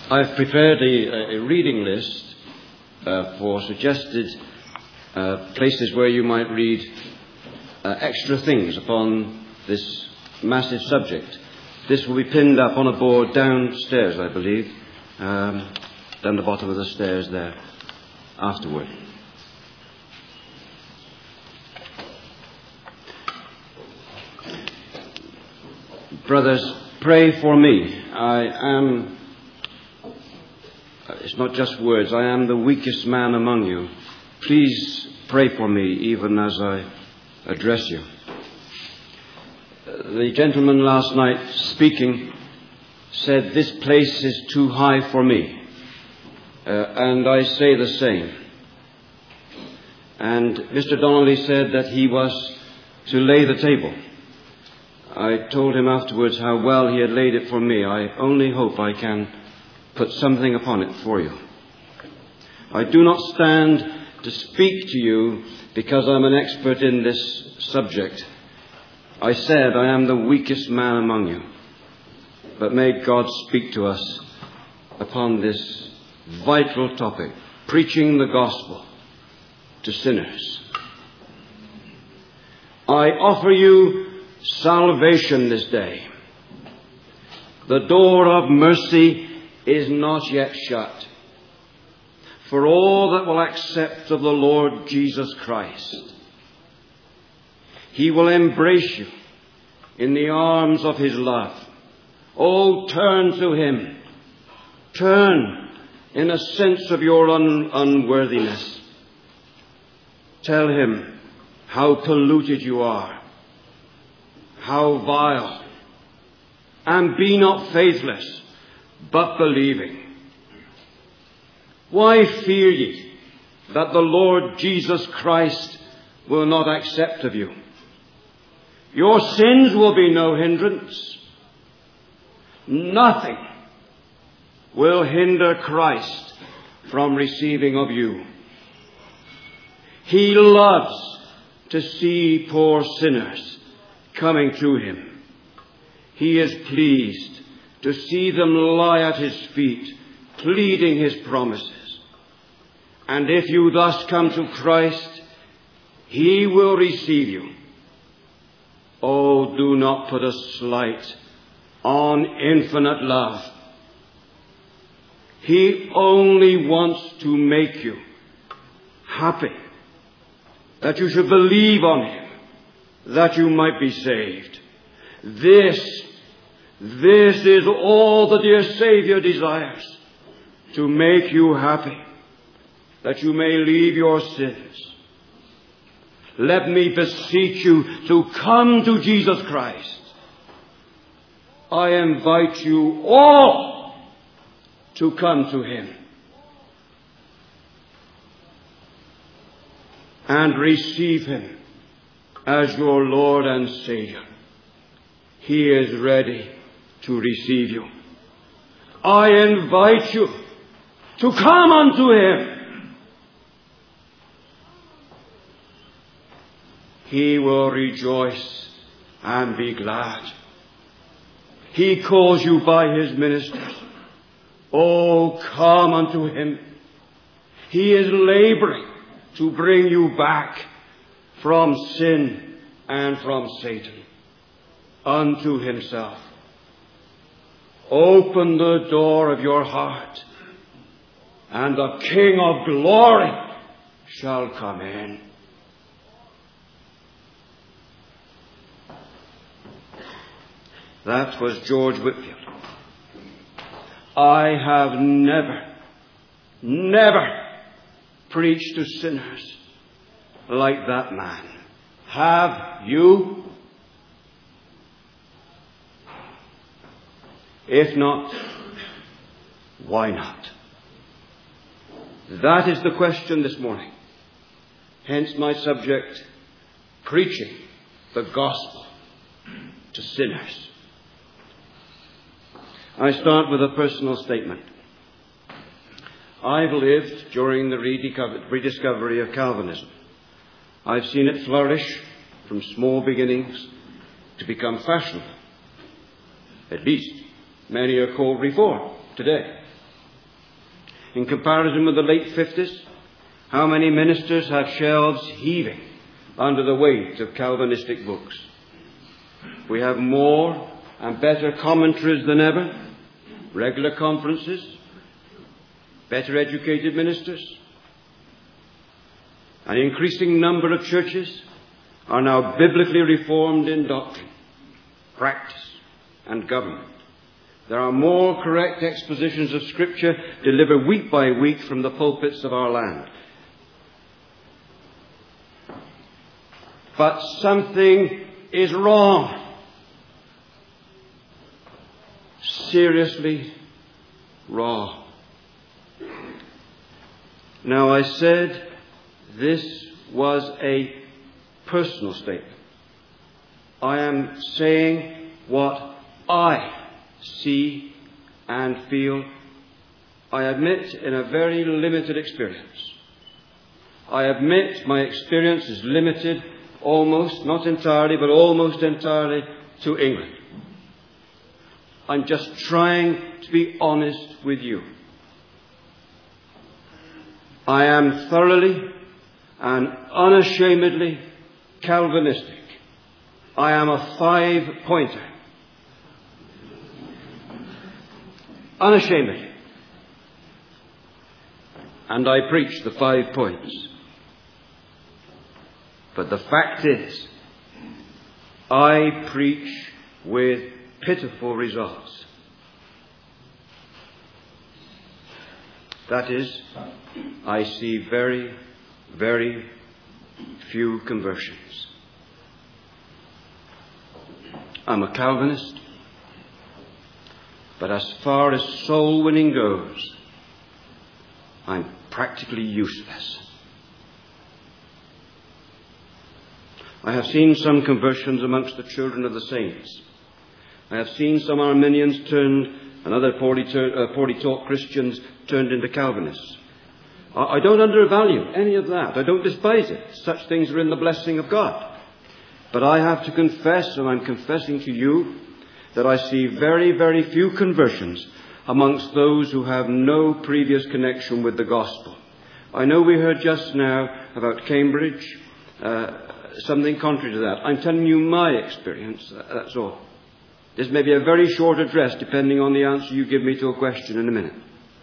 I've prepared a reading list for suggested places where you might read extra things upon this massive subject. This will be pinned up on a board downstairs, I believe, down the bottom of the stairs there afterward. Brothers, pray for me. It's not just words, I am the weakest man among you. Please pray for me even as I address you. The gentleman last night speaking said, "This place is too high for me." And I say the same. And Mr. Donnelly said that he was to lay the table. I told him afterwards how well he had laid it for me. I only hope I can put something upon it for you. I do not stand to speak to you because I'm an expert in this subject. I said I am the weakest man among you. But may God speak to us upon this vital topic, preaching the gospel to sinners. I offer you salvation this day. The door of mercy is not yet shut for all that will accept of the Lord Jesus Christ. He will embrace you in the arms of his love. Oh, turn to him. Turn in a sense of your unworthiness. Tell him how polluted you are, how vile, and be not faithless, but believing. Why fear ye that the Lord Jesus Christ will not accept of you? Your sins will be no hindrance. Nothing will hinder Christ from receiving of you. He loves to see poor sinners coming to him. He is pleased to see them lie at his feet, pleading his promises. And if you thus come to Christ, he will receive you. Oh, do not put a slight on infinite love. He only wants to make you happy, that you should believe on him, that you might be saved. This is all the dear Savior desires, to make you happy, that you may leave your sins. Let me beseech you to come to Jesus Christ. I invite you all to come to him and receive him as your Lord and Savior. He is ready to receive you. I invite you to come unto him. He will rejoice and be glad. He calls you by his ministers. Oh, come unto him. He is laboring to bring you back from sin and from Satan unto himself. Open the door of your heart, and the King of glory shall come in. That was George Whitefield. I have never preached to sinners like that man. Have you? If not, why not? That is the question this morning. Hence my subject, preaching the gospel to sinners. I start with a personal statement. I've lived during the rediscovery of Calvinism. I've seen it flourish from small beginnings to become fashionable. At least, many are called Reform today. In comparison with the late 50s, how many ministers have shelves heaving under the weight of Calvinistic books? We have more and better commentaries than ever, regular conferences, better educated ministers. An increasing number of churches are now biblically reformed in doctrine, practice, and government. There are more correct expositions of Scripture delivered week by week from the pulpits of our land. But something is wrong. Seriously wrong. Now, I said this was a personal statement. I am saying what I see and feel. I admit in a very limited experience. I admit my experience is limited almost, not entirely, but almost entirely to England. I'm just trying to be honest with you. I am thoroughly and unashamedly Calvinistic. I am a 5-pointer. Unashamedly. And I preach the 5 points. But the fact is, I preach with pitiful results. That is, I see very, very few conversions. I'm a Calvinist, but as far as soul winning goes, I'm practically useless. I have seen some conversions amongst the children of the saints. I have seen some Arminians turned and other poorly taught Christians turned into Calvinists. I don't undervalue any of that. I don't despise it. Such things are in the blessing of God. But I have to confess, and I'm confessing to you, that I see very, very few conversions amongst those who have no previous connection with the gospel. I know we heard just now about Cambridge, something contrary to that. I'm telling you my experience, that's all. This may be a very short address, depending on the answer you give me to a question in a minute.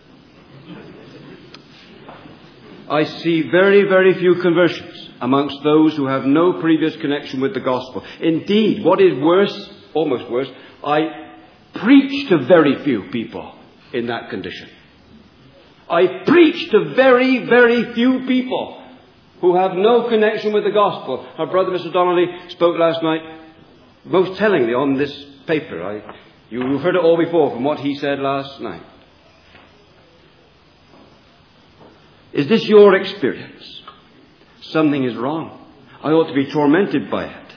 I see very, very few conversions amongst those who have no previous connection with the gospel. Indeed, what is worse, almost worse, I preach to very few people in that condition. I preach to very, very few people who have no connection with the gospel. Our brother, Mr. Donnelly, spoke last night most tellingly on this paper. You've heard it all before from what he said last night. Is this your experience? Something is wrong. I ought to be tormented by it.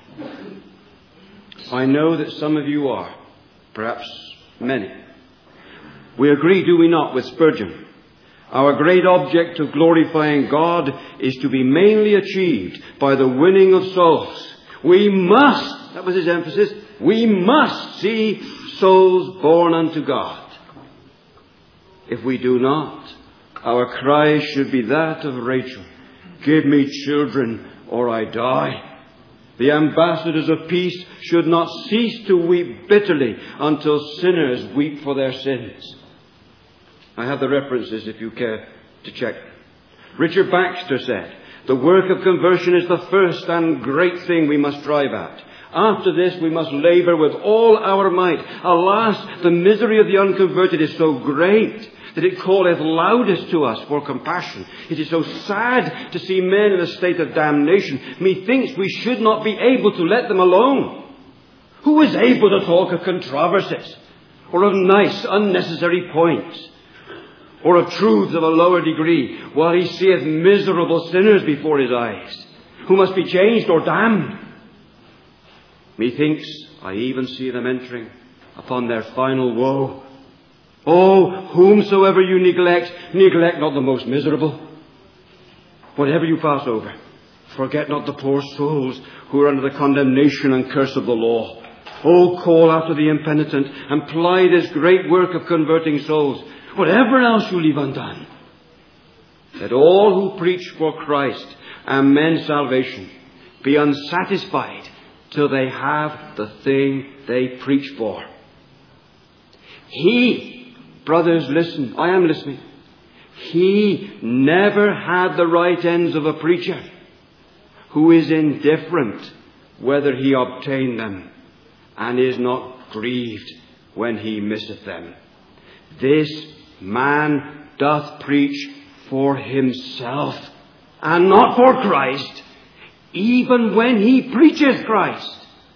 I know that some of you are, perhaps many. We agree, do we not, with Spurgeon? Our great object of glorifying God is to be mainly achieved by the winning of souls. We must, that was his emphasis, we must see souls born unto God. If we do not, our cry should be that of Rachel. Give me children or I die. The ambassadors of peace should not cease to weep bitterly until sinners weep for their sins. I have the references if you care to check. Richard Baxter said, the work of conversion is the first and great thing we must strive at. After this we must labour with all our might. Alas, the misery of the unconverted is so great that it calleth loudest to us for compassion. It is so sad to see men in a state of damnation. Methinks we should not be able to let them alone. Who is able to talk of controversies, or of nice, unnecessary points, or of truths of a lower degree, while he seeth miserable sinners before his eyes, who must be changed or damned? Methinks I even see them entering upon their final woe. Oh, whomsoever you neglect, neglect not the most miserable. Whatever you pass over, forget not the poor souls who are under the condemnation and curse of the law. Oh, call after the impenitent and ply this great work of converting souls. whatever else you leave undone, let all who preach for Christ and men's salvation be unsatisfied till they have the thing they preach for. He, brothers, listen, I am listening. He never had the right ends of a preacher who is indifferent whether he obtain them, and is not grieved when he misseth them. This man doth preach for himself, and not for Christ, even when he preacheth Christ,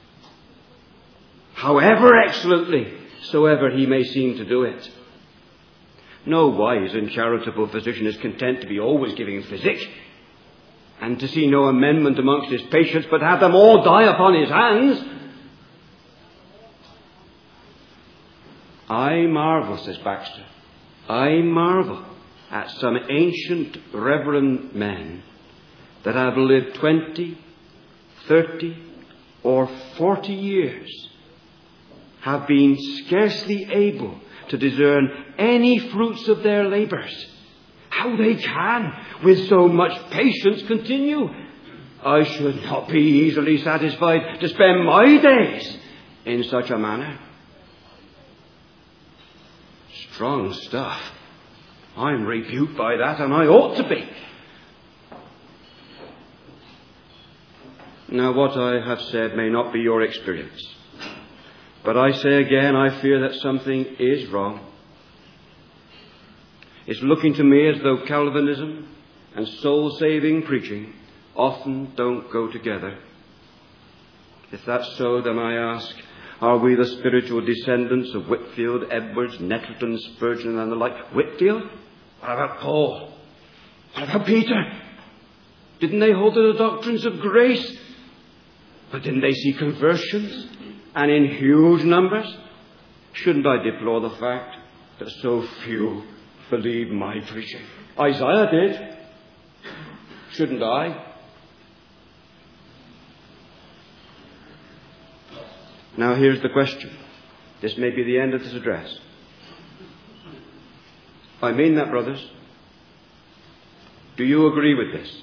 however excellently soever he may seem to do it. No wise and charitable physician is content to be always giving physic, and to see no amendment amongst his patients, but have them all die upon his hands. I marvel, says Baxter, I marvel at some ancient reverend men that have lived 20, 30, or 40 years, have been scarcely able to discern any fruits of their labours. How they can, with so much patience, continue. I should not be easily satisfied to spend my days in such a manner. Strong stuff. I'm rebuked by that, and I ought to be. Now, what I have said may not be your experience, but I say again, I fear that something is wrong. It's looking to me as though Calvinism and soul-saving preaching often don't go together. If that's so, then I ask, are we the spiritual descendants of Whitfield, Edwards, Nettleton, Spurgeon, and the like? Whitfield? What about Paul? What about Peter? Didn't they hold to the doctrines of grace? But didn't they see conversions, and in huge numbers? Shouldn't I deplore the fact that so few believe my preaching? Isaiah did. Shouldn't I? Now here's the question. This may be the end of this address. I mean that, brothers. Do you agree with this?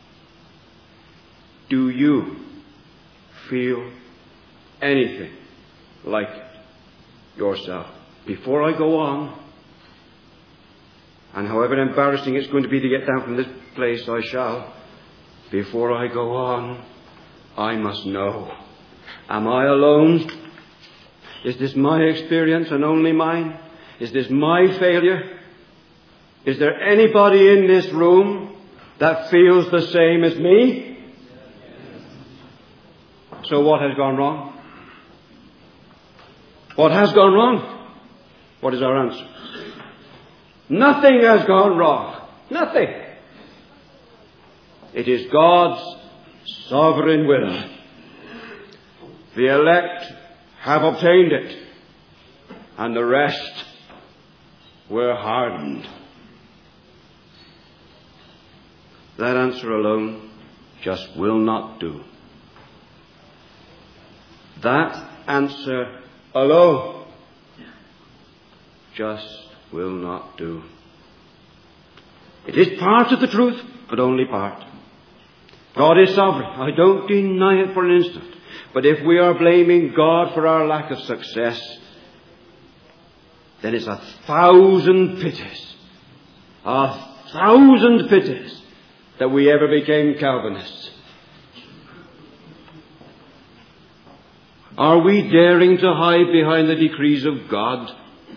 Do you feel anything like it yourself? Before I go on, and however embarrassing it's going to be to get down from this place, I shall. Before I go on, I must know. Am I alone? Is this my experience and only mine? Is this my failure? Is there anybody in this room that feels the same as me? So what has gone wrong? What has gone wrong? What is our answer? Nothing has gone wrong. Nothing. It is God's sovereign will. The elect have obtained it, and the rest were hardened. That answer alone just will not do. That answer alone just will not do. It is part of the truth, but only part. God is sovereign. I don't deny it for an instant. But if we are blaming God for our lack of success, then it's 1,000 pities. 1,000 pities that we ever became Calvinists. Are we daring to hide behind the decrees of God?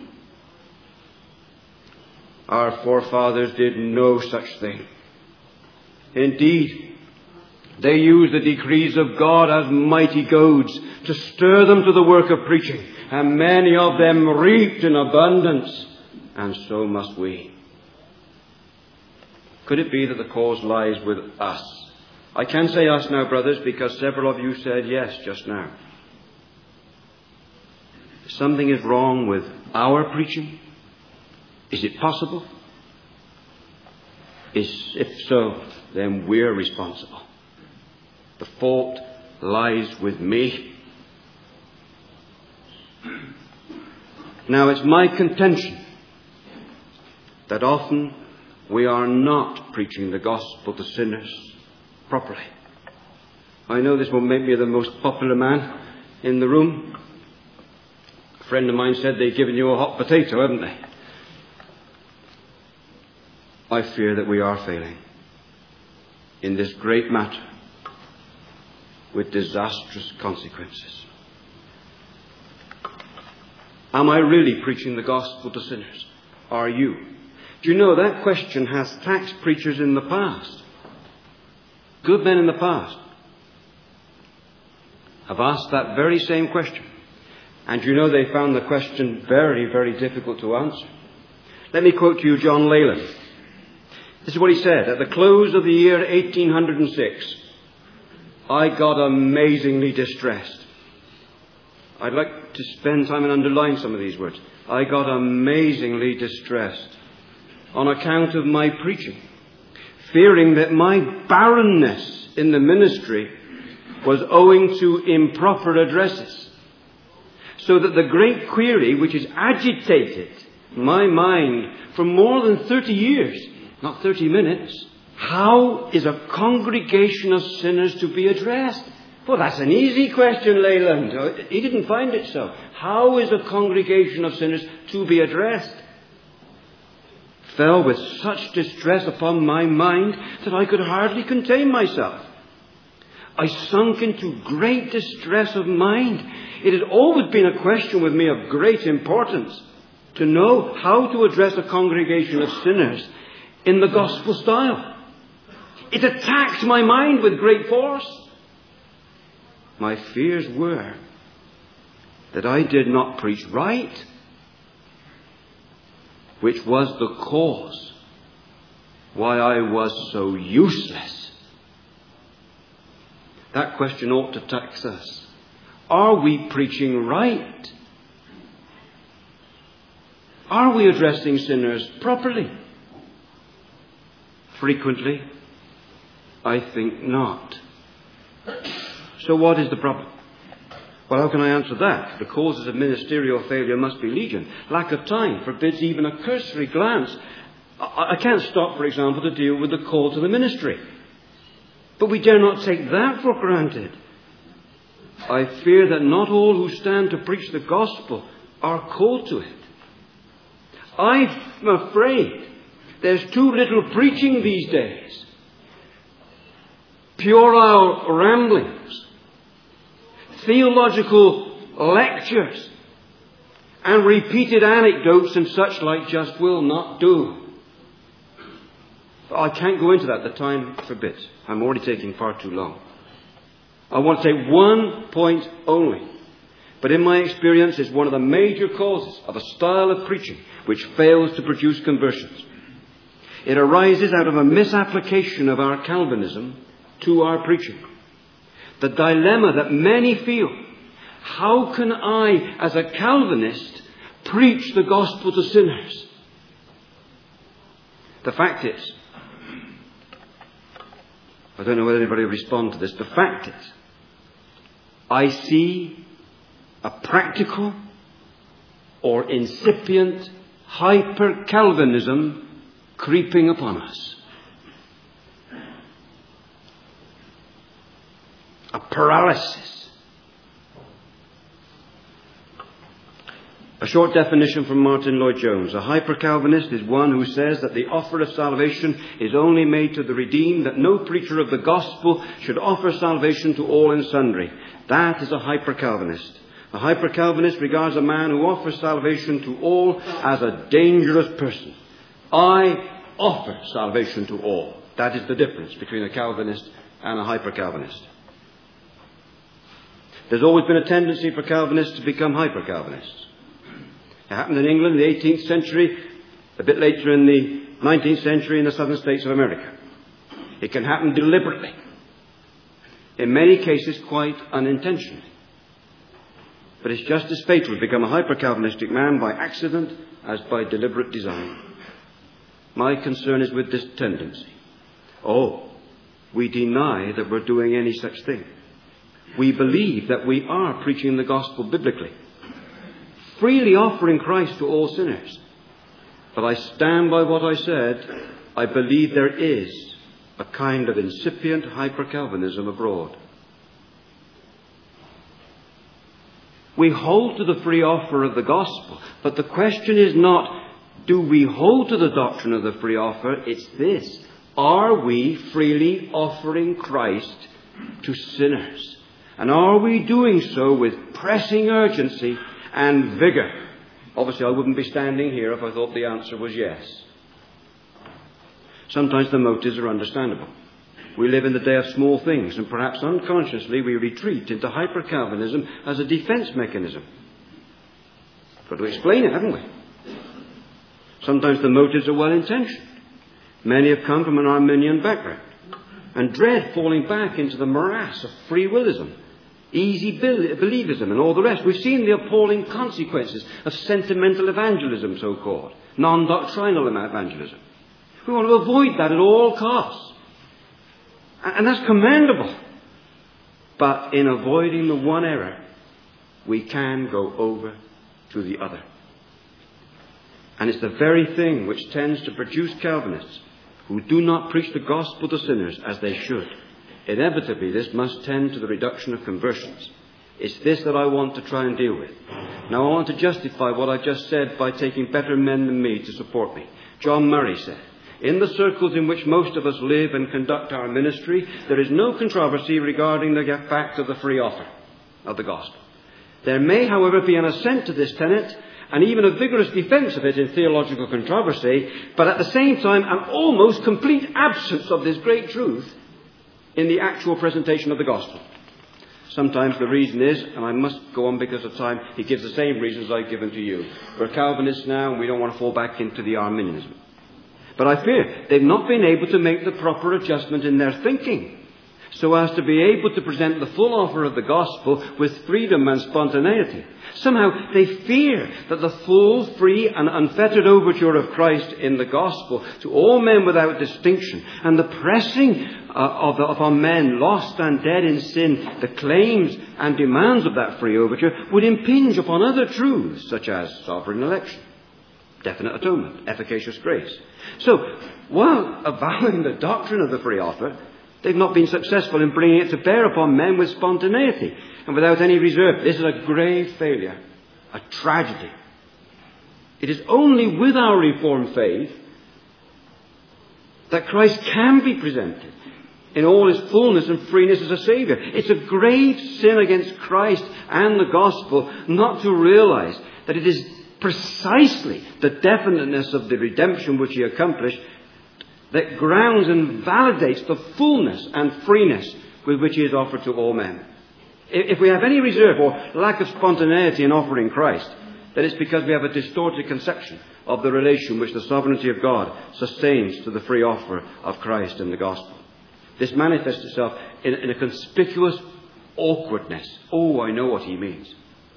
Our forefathers did no such thing. Indeed, they used the decrees of God as mighty goads to stir them to the work of preaching, and many of them reaped in abundance, and so must we. Could it be that the cause lies with us? I can say us now, brothers, because several of you said yes just now. Something is wrong with our preaching? Is it possible? If so, then we're responsible. The fault lies with me. Now, it's my contention that often we are not preaching the gospel to sinners properly. I know this won't make me the most popular man in the room. A friend of mine said they've given you a hot potato, haven't they? I fear that we are failing in this great matter with disastrous consequences. Am I really preaching the gospel to sinners? Are you? Do you know that question has taxed preachers in the past? Good men in the past have asked that very same question. And you know they found the question very, very difficult to answer. Let me quote to you John Leyland. This is what he said. At the close of the year 1806, I got amazingly distressed. I'd like to spend time and underline some of these words. I got amazingly distressed on account of my preaching, fearing that my barrenness in the ministry was owing to improper addresses, so that the great query which has agitated my mind for more than 30 years, not 30 minutes, how is a congregation of sinners to be addressed? Well, that's an easy question, Leyland. He didn't find it so. How is a congregation of sinners to be addressed? Fell with such distress upon my mind that I could hardly contain myself. I sunk into great distress of mind. It had always been a question with me of great importance to know how to address a congregation of sinners in the gospel style. It attacked my mind with great force. My fears were that I did not preach right, which was the cause why I was so useless. That question ought to tax us. Are we preaching right? Are we addressing sinners properly? Frequently, I think not. So what is the problem? Well, how can I answer that? The causes of ministerial failure must be legion. Lack of time forbids even a cursory glance. I can't stop, for example, to deal with the call to the ministry. But we dare not take that for granted. I fear that not all who stand to preach the gospel are called to it. I'm afraid there's too little preaching these days. Puerile ramblings, theological lectures, and repeated anecdotes and such like just will not do. I can't go into that. The time forbids. I'm already taking far too long. I want to say one point only. But in my experience, it's one of the major causes of a style of preaching which fails to produce conversions. It arises out of a misapplication of our Calvinism to our preaching. The dilemma that many feel: how can I, as a Calvinist, preach the gospel to sinners? The fact is, I don't know whether anybody will respond to this. The fact is, I see a practical or incipient hyper-Calvinism creeping upon us. A paralysis. A short definition from Martin Lloyd-Jones. A hyper-Calvinist is one who says that the offer of salvation is only made to the redeemed, that no preacher of the gospel should offer salvation to all and sundry. That is a hyper-Calvinist. A hyper-Calvinist regards a man who offers salvation to all as a dangerous person. I offer salvation to all. That is the difference between a Calvinist and a hyper-Calvinist. There's always been a tendency for Calvinists to become hyper-Calvinists. It happened in England in the 18th century, a bit later in the 19th century in the southern states of America. It can happen deliberately, in many cases quite unintentionally. But it's just as fatal to become a hyper-Calvinistic man by accident as by deliberate design. My concern is with this tendency. We deny that we're doing any such thing. We believe that we are preaching the gospel biblically, freely offering Christ to all sinners. But I stand by what I said. I believe there is a kind of incipient hyper-Calvinism abroad. We hold to the free offer of the gospel, but the question is not, do we hold to the doctrine of the free offer? It's this: are we freely offering Christ to sinners? And are we doing so with pressing urgency and vigour? Obviously, I wouldn't be standing here if I thought the answer was yes. Sometimes the motives are understandable. We live in the day of small things, and perhaps unconsciously we retreat into hyper-Calvinism as a defence mechanism. Got to explain it, haven't we? Sometimes the motives are well-intentioned. Many have come from an Arminian background and dread falling back into the morass of free willism, easy believism, and all the rest. We've seen the appalling consequences of sentimental evangelism, so-called, non-doctrinal evangelism. We want to avoid that at all costs. And that's commendable. But in avoiding the one error, we can go over to the other. And it's the very thing which tends to produce Calvinists who do not preach the gospel to sinners as they should. Inevitably, this must tend to the reduction of conversions. It's this that I want to try and deal with. Now, I want to justify what I just said by taking better men than me to support me. John Murray said, "In the circles in which most of us live and conduct our ministry, there is no controversy regarding the fact of the free offer of the gospel. There may, however, be an assent to this tenet, and even a vigorous defence of it in theological controversy, but at the same time an almost complete absence of this great truth in the actual presentation of the gospel. Sometimes the reason is, and I must go on because of time, he gives the same reasons I've given to you. We're Calvinists now, and we don't want to fall back into the Arminianism. But I fear they've not been able to make the proper adjustment in their thinking so as to be able to present the full offer of the gospel with freedom and spontaneity. Somehow they fear that the full, free and unfettered overture of Christ in the gospel to all men without distinction, and the pressing upon men lost and dead in sin, the claims and demands of that free overture, would impinge upon other truths such as sovereign election, definite atonement, efficacious grace. So, while avowing the doctrine of the free offer, they've not been successful in bringing it to bear upon men with spontaneity and without any reserve. This is a grave failure, a tragedy. It is only with our Reformed faith that Christ can be presented in all his fullness and freeness as a Saviour. It's a grave sin against Christ and the gospel not to realize that it is precisely the definiteness of the redemption which he accomplished that grounds and validates the fullness and freeness with which he is offered to all men. If we have any reserve or lack of spontaneity in offering Christ, then it's because we have a distorted conception of the relation which the sovereignty of God sustains to the free offer of Christ and the gospel. This manifests itself in a conspicuous awkwardness. Oh, I know what he means.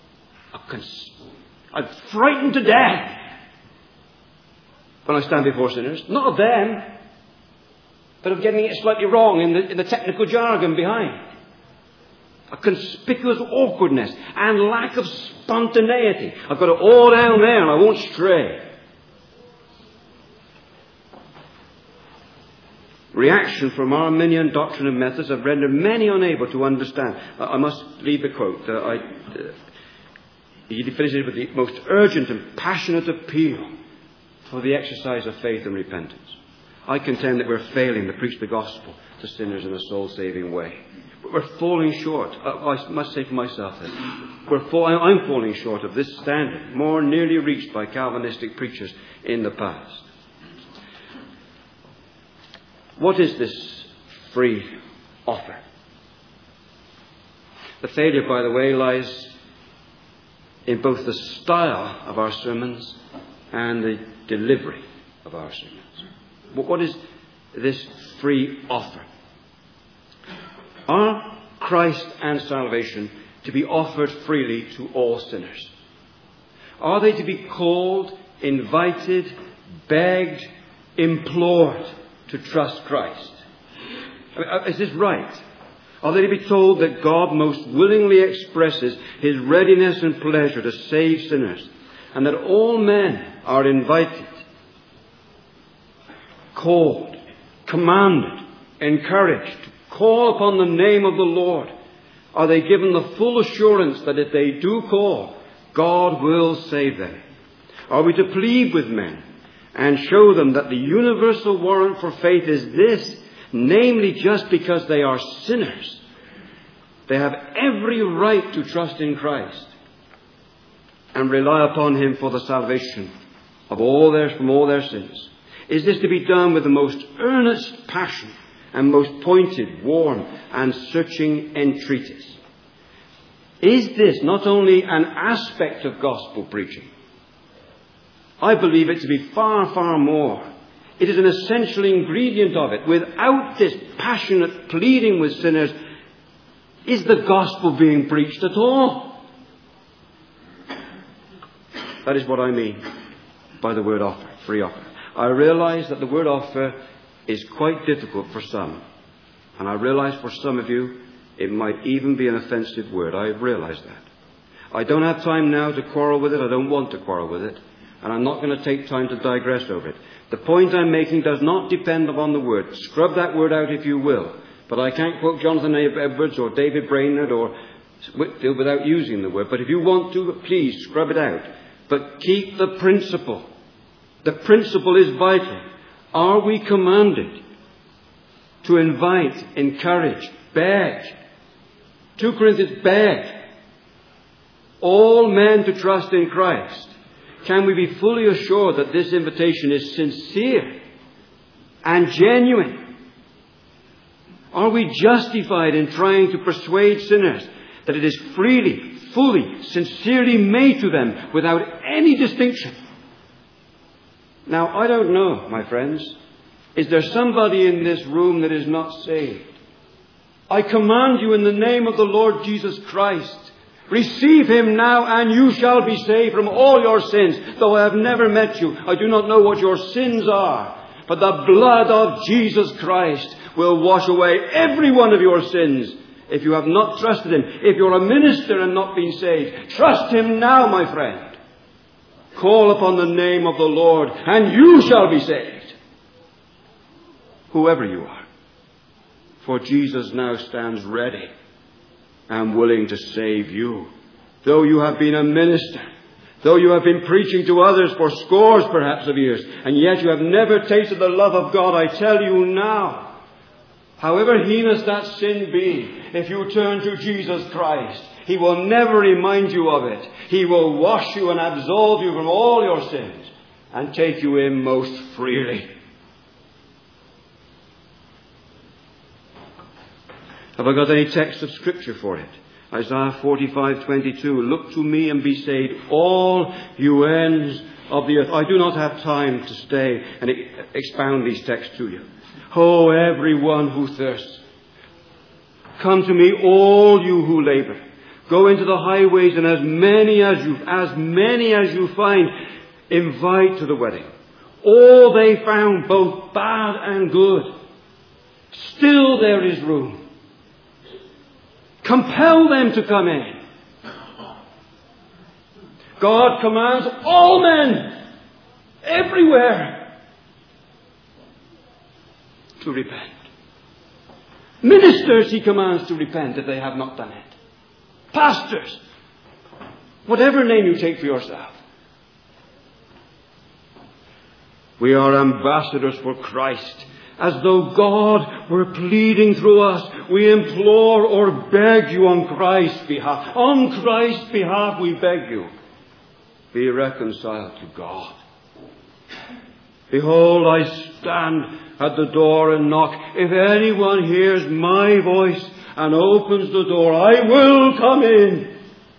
I'm frightened to death when I stand before sinners. Not of them, but of getting it slightly wrong in the technical jargon behind. A conspicuous awkwardness and lack of spontaneity. I've got it all down there and I won't stray. Reaction from Arminian doctrine and methods have rendered many unable to understand. I must leave the quote. He finishes with the most urgent and passionate appeal for the exercise of faith and repentance. I contend that we're failing to preach the gospel to sinners in a soul-saving way. But we're falling short. I must say for myself that I'm falling short of this standard, more nearly reached by Calvinistic preachers in the past. What is this free offer? The failure, by the way, lies in both the style of our sermons and the delivery of our sermons. What is this free offer? Are Christ and salvation to be offered freely to all sinners? Are they to be called, invited, begged, implored to trust Christ? Is this right? Are they to be told that God most willingly expresses his readiness and pleasure to save sinners, and that all men are invited called, commanded, encouraged to call upon the name of the Lord? Are they given the full assurance that if they do call, God will save them? Are we to plead with men and show them that the universal warrant for faith is this, namely just because they are sinners, they have every right to trust in Christ and rely upon Him for the salvation of from all their sins? Is this to be done with the most earnest passion and most pointed, warm and searching entreaties? Is this not only an aspect of gospel preaching? I believe it to be far, far more. It is an essential ingredient of it. Without this passionate pleading with sinners, is the gospel being preached at all? That is what I mean by the word offer, free offer. I realize that the word offer is quite difficult for some. And I realize for some of you, it might even be an offensive word. I realize that. I don't have time now to quarrel with it. I don't want to quarrel with it. And I'm not going to take time to digress over it. The point I'm making does not depend upon the word. Scrub that word out if you will. But I can't quote Jonathan Edwards or David Brainerd or Whitfield without using the word. But if you want to, please scrub it out. But keep the principle. The principle is vital. Are we commanded to invite, encourage, beg? 2 Corinthians, beg all men to trust in Christ. Can we be fully assured that this invitation is sincere and genuine? Are we justified in trying to persuade sinners that it is freely, fully, sincerely made to them without any distinction? Now, I don't know, my friends. Is there somebody in this room that is not saved? I command you in the name of the Lord Jesus Christ, receive Him now and you shall be saved from all your sins. Though I have never met you, I do not know what your sins are. But the blood of Jesus Christ will wash away every one of your sins if you have not trusted Him. If you're a minister and not been saved, trust Him now, my friend. Call upon the name of the Lord and you shall be saved. Whoever you are. For Jesus now stands ready and willing to save you. Though you have been a minister, though you have been preaching to others for scores perhaps of years, and yet you have never tasted the love of God, I tell you now, however heinous that sin be, if you turn to Jesus Christ, He will never remind you of it. He will wash you and absolve you from all your sins and take you in most freely. Have I got any text of Scripture for it? Isaiah 45:22. Look to me and be saved, all you ends of the earth. I do not have time to stay and expound these texts to you. Oh, everyone who thirsts, come to me, all you who labor. Go into the highways, and as many as you find, invite to the wedding. All they found, both bad and good. Still there is room. Compel them to come in. God commands all men, everywhere, to repent. Ministers He commands to repent if they have not done it. Pastors, whatever name you take for yourself. We are ambassadors for Christ. As though God were pleading through us, we implore or beg you on Christ's behalf. On Christ's behalf we beg you. Be reconciled to God. Behold, I stand at the door and knock. If anyone hears my voice and opens the door, I will come in.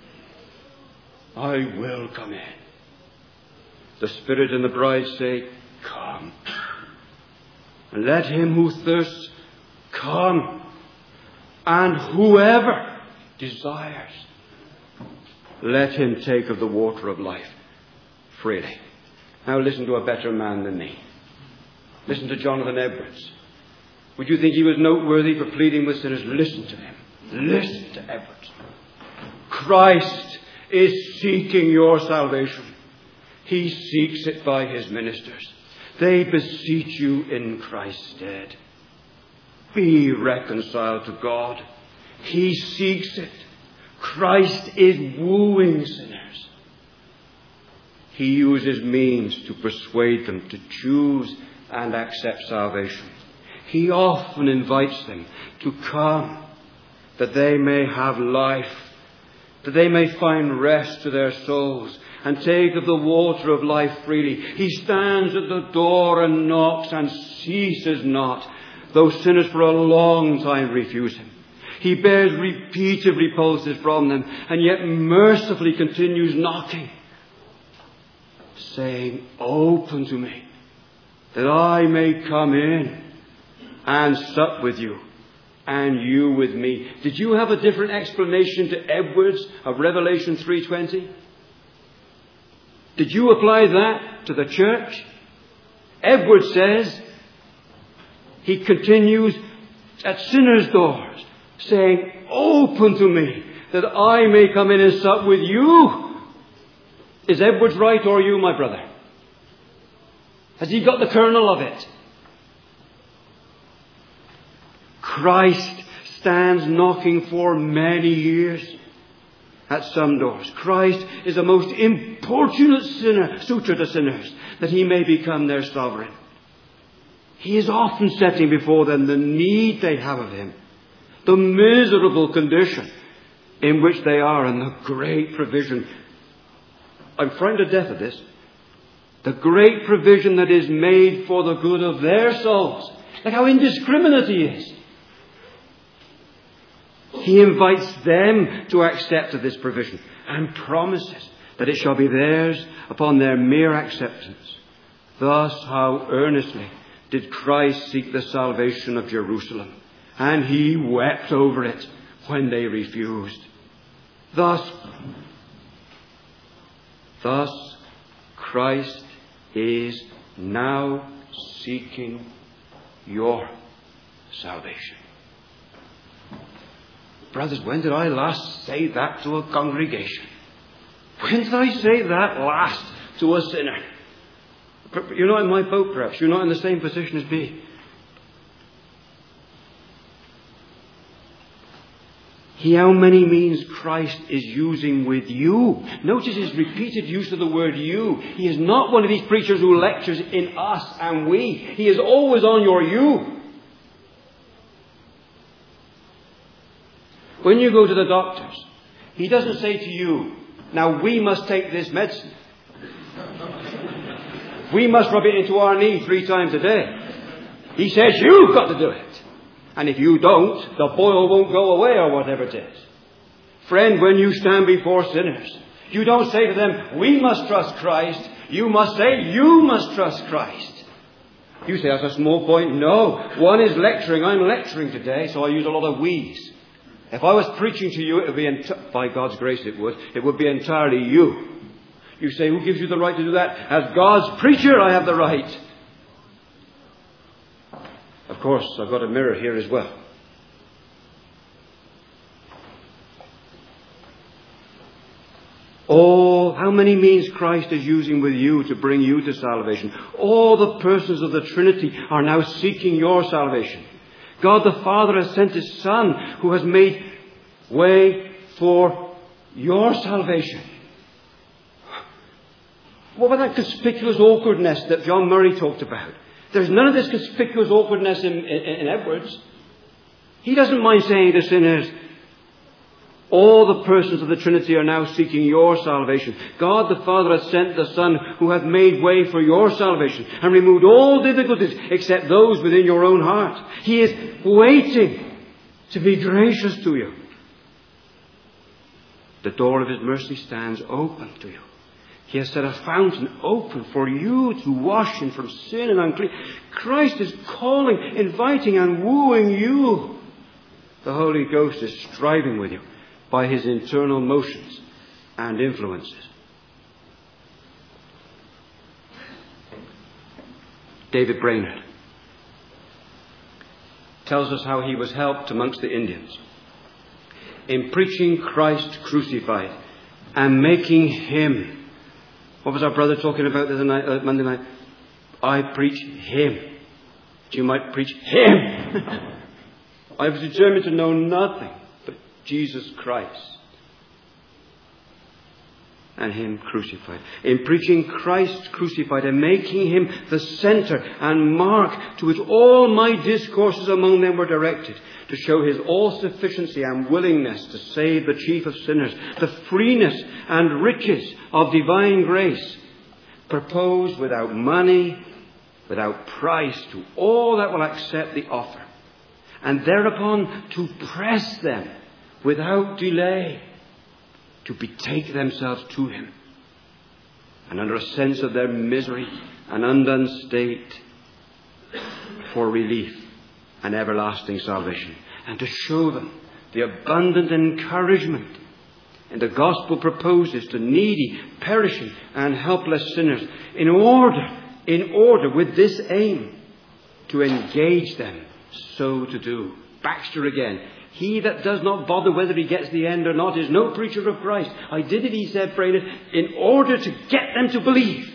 I will come in. The Spirit and the bride say, come. And let him who thirsts come. And whoever desires, let him take of the water of life freely. Now listen to a better man than me. Listen to Jonathan Edwards. Would you think he was noteworthy for pleading with sinners? Listen to him. Listen to Edwards. Christ is seeking your salvation. He seeks it by His ministers. They beseech you in Christ's stead. Be reconciled to God. He seeks it. Christ is wooing sinners. He uses means to persuade them to choose and accept salvation. He often invites them to come, that they may have life, that they may find rest to their souls, and take of the water of life freely. He stands at the door and knocks and ceases not, though sinners for a long time refuse him. He bears repeated repulses from them, and yet mercifully continues knocking, saying, "Open to me, that I may come in and sup with you, and you with me." Did you have a different explanation to Edwards of Revelation 3:20? Did you apply that to the church? Edwards says, he continues at sinners' doors, saying, "Open to me, that I may come in and sup with you." Is Edwards right, or you, my brother? Has he got the kernel of it? Christ stands knocking for many years at some doors. Christ is a most importunate suitor to sinners, that he may become their sovereign. He is often setting before them the need they have of him, the miserable condition in which they are, and the great provision. I'm frightened to death of this. The great provision that is made for the good of their souls. Like how indiscriminate he is. He invites them to accept of this provision and promises that it shall be theirs upon their mere acceptance. Thus how earnestly did Christ seek the salvation of Jerusalem, and he wept over it when they refused. Thus Christ is now seeking your salvation. Brothers, when did I last say that to a congregation? When did I say that last to a sinner? You're not in my boat, perhaps. You're not in the same position as me. How many means Christ is using with you. Notice his repeated use of the word you. He is not one of these preachers who lectures in us and we. He is always on your you. When you go to the doctors, he doesn't say to you, "Now we must take this medicine. We must rub it into our knee 3 times a day." He says, "You've got to do it. And if you don't, the boil won't go away," or whatever it is. Friend, when you stand before sinners, you don't say to them, "We must trust Christ." You must say, "You must trust Christ." You say, "That's a small point." No, one is lecturing. I'm lecturing today, so I use a lot of we's. If I was preaching to you, it would be, by God's grace it would be entirely you. You say, "Who gives you the right to do that?" As God's preacher, I have the right. Of course, I've got a mirror here as well. Oh, how many means Christ is using with you to bring you to salvation. All the persons of the Trinity are now seeking your salvation. God the Father has sent his Son, who has made way for your salvation. What about that conspicuous awkwardness that John Murray talked about? There's none of this conspicuous awkwardness in Edwards. He doesn't mind saying to sinners, all the persons of the Trinity are now seeking your salvation. God the Father has sent the Son, who hath made way for your salvation and removed all difficulties except those within your own heart. He is waiting to be gracious to you. The door of his mercy stands open to you. He has set a fountain open for you to wash in from sin and unclean. Christ is calling, inviting and wooing you. The Holy Ghost is striving with you by his internal motions and influences. David Brainerd tells us how he was helped amongst the Indians in preaching Christ crucified and making him, what was our brother talking about the other night, Monday night? I preach Him. That you might preach Him. I was determined to know nothing but Jesus Christ and Him crucified. In preaching Christ crucified and making Him the centre and mark to which all my discourses among them were directed, to show His all-sufficiency and willingness to save the chief of sinners, the freeness and riches of divine grace, proposed without money, without price, to all that will accept the offer, and thereupon to press them without delay to betake themselves to Him, and under a sense of their misery and undone state, for relief and everlasting salvation, and to show them the abundant encouragement and the gospel proposes to needy, perishing and helpless sinners, in order with this aim to engage them so to do. Baxter again. He that does not bother whether he gets the end or not is no preacher of Christ. I did it, he said, Brainerd, in order to get them to believe.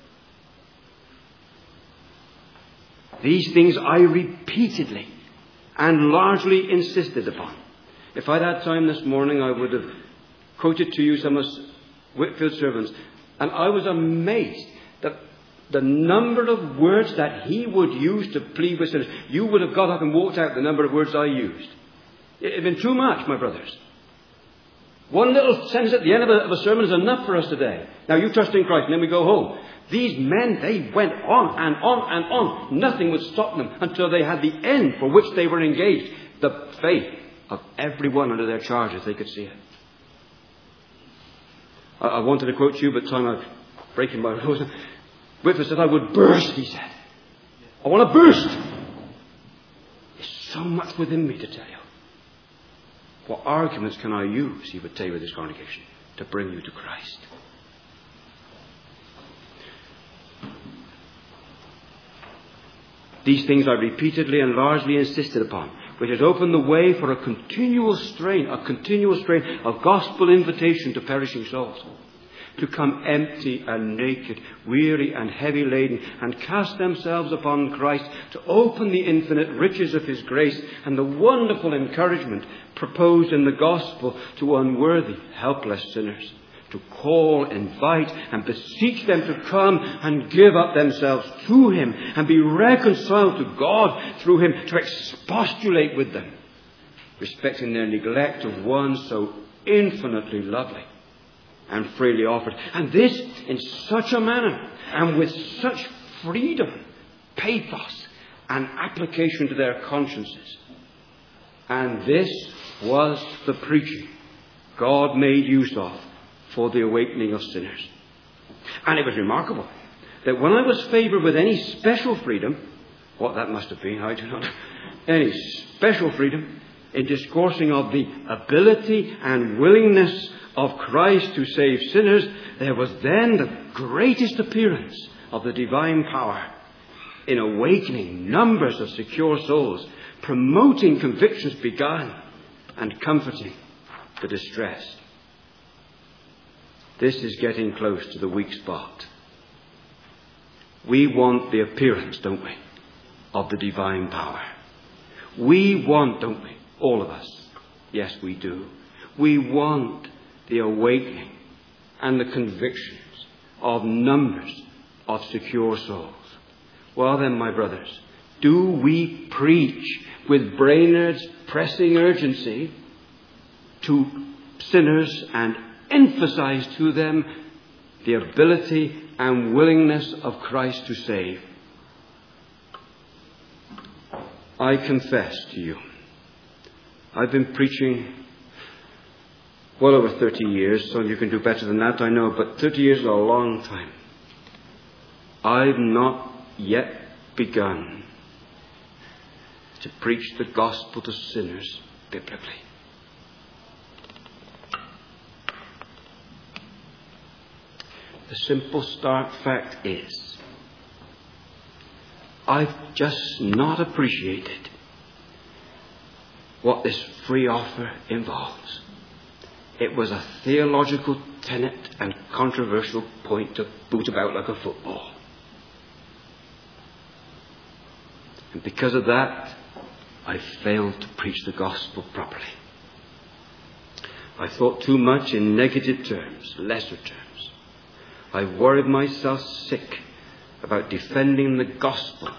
These things I repeatedly and largely insisted upon. If I'd had time this morning, I would have quoted to you some of Whitfield's sermons, and I was amazed that the number of words that he would use to plead with sinners. You would have got up and walked out the number of words I used. It had been too much, my brothers. One little sentence at the end of a sermon is enough for us today. Now you trust in Christ, and then we go home. These men, they went on and on and on. Nothing would stop them until they had the end for which they were engaged. The faith of everyone under their charge, as they could see it. I wanted to quote you, but time I'm breaking my rules. Whitfield said I would burst, he said. I want to burst. There's so much within me to tell you. What arguments can I use, he would tell you with this congregation, to bring you to Christ? These things I repeatedly and largely insisted upon, which has opened the way for a continual strain of gospel invitation to perishing souls, to come empty and naked, weary and heavy laden, and cast themselves upon Christ, to open the infinite riches of His grace and the wonderful encouragement proposed in the gospel to unworthy, helpless sinners, to call, invite, and beseech them to come and give up themselves to Him and be reconciled to God through Him, to expostulate with them, respecting their neglect of one so infinitely lovely and freely offered. And this in such a manner and with such freedom, pathos, and application to their consciences. And this was the preaching God made use of for the awakening of sinners. And it was remarkable that when I was favoured with any special freedom, what that must have been, I do not know, any special freedom in discoursing of the ability and willingness of Christ to save sinners, there was then the greatest appearance of the divine power in awakening numbers of secure souls, promoting convictions begun, and comforting the distressed. This is getting close to the weak spot. We want the appearance, don't we, of the divine power. We want, don't we, all of us, yes we do, we want the awakening and the convictions of numbers of secure souls. Well then, my brothers, do we preach with Brainerd's pressing urgency to sinners and emphasize to them the ability and willingness of Christ to save? I confess to you, I've been preaching well over 30 years. Some of you can do better than that, I know, but 30 years is a long time. I've not yet begun to preach the gospel to sinners biblically. The simple stark fact is, I've just not appreciated what this free offer involves. It was a theological tenet and controversial point to boot about like a football. And because of that, I failed to preach the gospel properly. I thought too much in negative terms, lesser terms. I worried myself sick about defending the gospel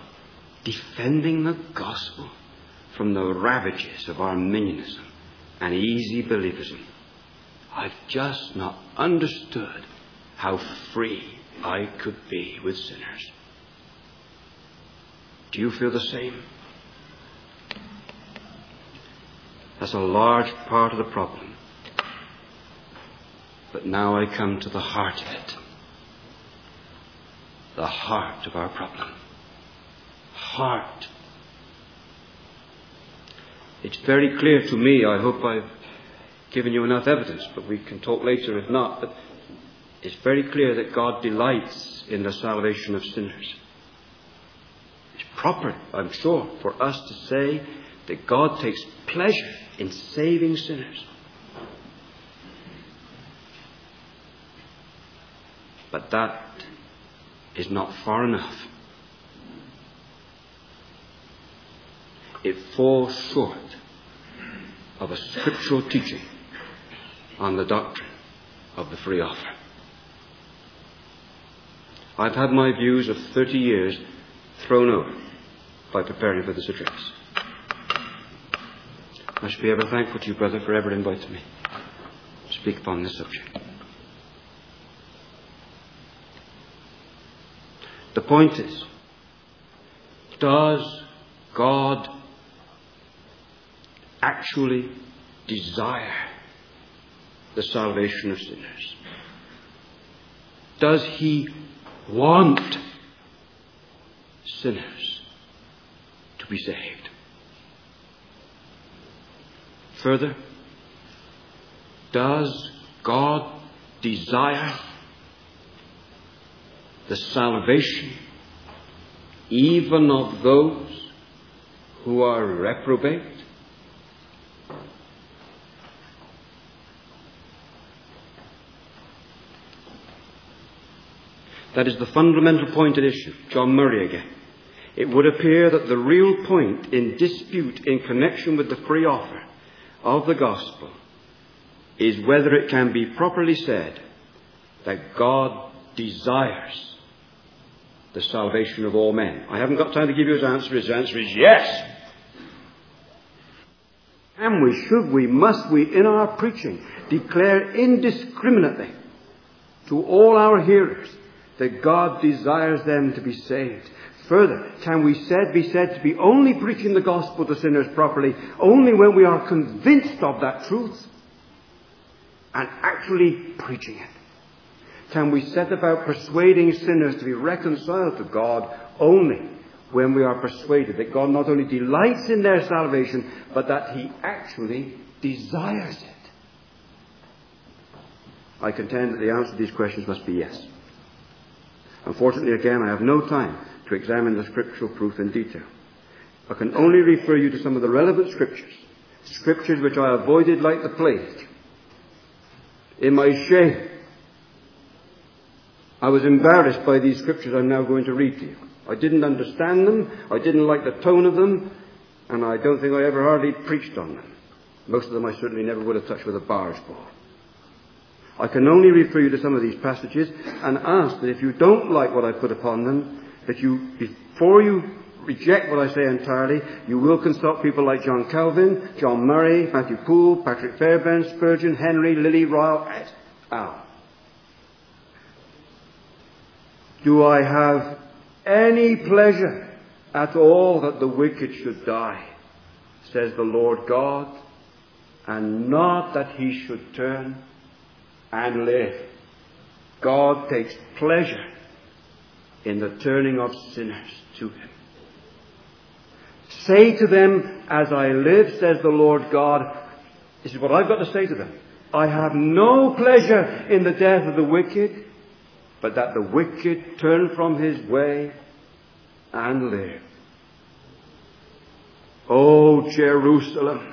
from the ravages of Arminianism and easy believism. I've just not understood how free I could be with sinners. Do you feel the same? That's a large part of the problem. But now I come to the heart of it. The heart of our problem. Heart. It's very clear to me, I hope I've given you enough evidence, but we can talk later if not, but it's very clear that God delights in the salvation of sinners. It's proper, I'm sure, for us to say that God takes pleasure in saving sinners. But that is not far enough. It falls short of a scriptural teaching on the doctrine of the free offer. I've had my views of 30 years thrown over by preparing for this address. I should be ever thankful to you, brother, for ever inviting me to speak upon this subject. The point is, does God actually desire the salvation of sinners? Does He want sinners to be saved? Further, does God desire the salvation even of those who are reprobate? That is the fundamental point at issue. John Murray again. It would appear that the real point in dispute in connection with the free offer of the gospel is whether it can be properly said that God desires the salvation of all men. I haven't got time to give you his answer. His answer is yes. Can we, should we, must we, in our preaching, declare indiscriminately to all our hearers that God desires them to be saved? Further, can we be said to be only preaching the gospel to sinners properly only when we are convinced of that truth and actually preaching it? Can we set about persuading sinners to be reconciled to God only when we are persuaded that God not only delights in their salvation, but that He actually desires it? I contend that the answer to these questions must be yes. Unfortunately, again, I have no time to examine the scriptural proof in detail. I can only refer you to some of the relevant scriptures which I avoided like the plague. In my shame, I was embarrassed by these scriptures I'm now going to read to you. I didn't understand them, I didn't like the tone of them, and I don't think I ever hardly preached on them. Most of them I certainly never would have touched with a barge pole. I can only refer you to some of these passages and ask that if you don't like what I put upon them, that you, before you reject what I say entirely, you will consult people like John Calvin, John Murray, Matthew Poole, Patrick Fairbairn, Spurgeon, Henry, Lilly, Ryle, et al. Do I have any pleasure at all that the wicked should die, says the Lord God, and not that he should turn and live? God takes pleasure in the turning of sinners to Him. Say to them, as I live, says the Lord God, this is what I've got to say to them. I have no pleasure in the death of the wicked, but that the wicked turn from his way and live. Oh, Jerusalem,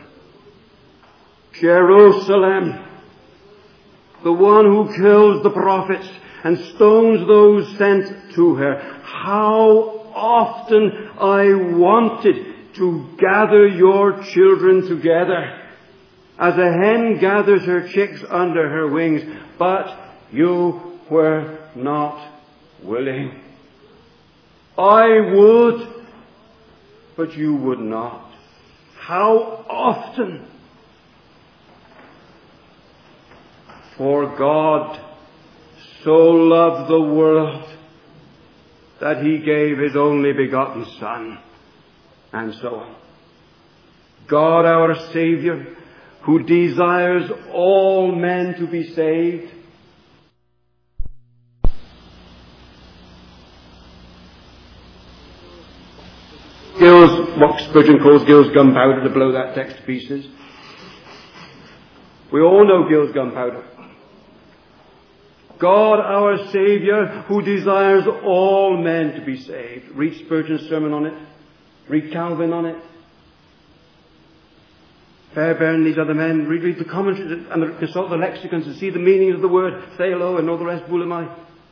Jerusalem, the one who kills the prophets and stones those sent to her, how often I wanted to gather your children together, as a hen gathers her chicks under her wings, but you were not willing. I would, but you would not. How often? For God so loved the world that he gave his only begotten Son, and so on. God our Saviour, who desires all men to be saved, what Spurgeon calls Gill's gunpowder, to blow that text to pieces. We all know Gill's gunpowder. God our Saviour, who desires all men to be saved. Read Spurgeon's sermon on it. Read Calvin on it. Fairbairn, these other men. Read the commentaries and consult the lexicons and see the meanings of the word Thelo and all the rest, Bulimai.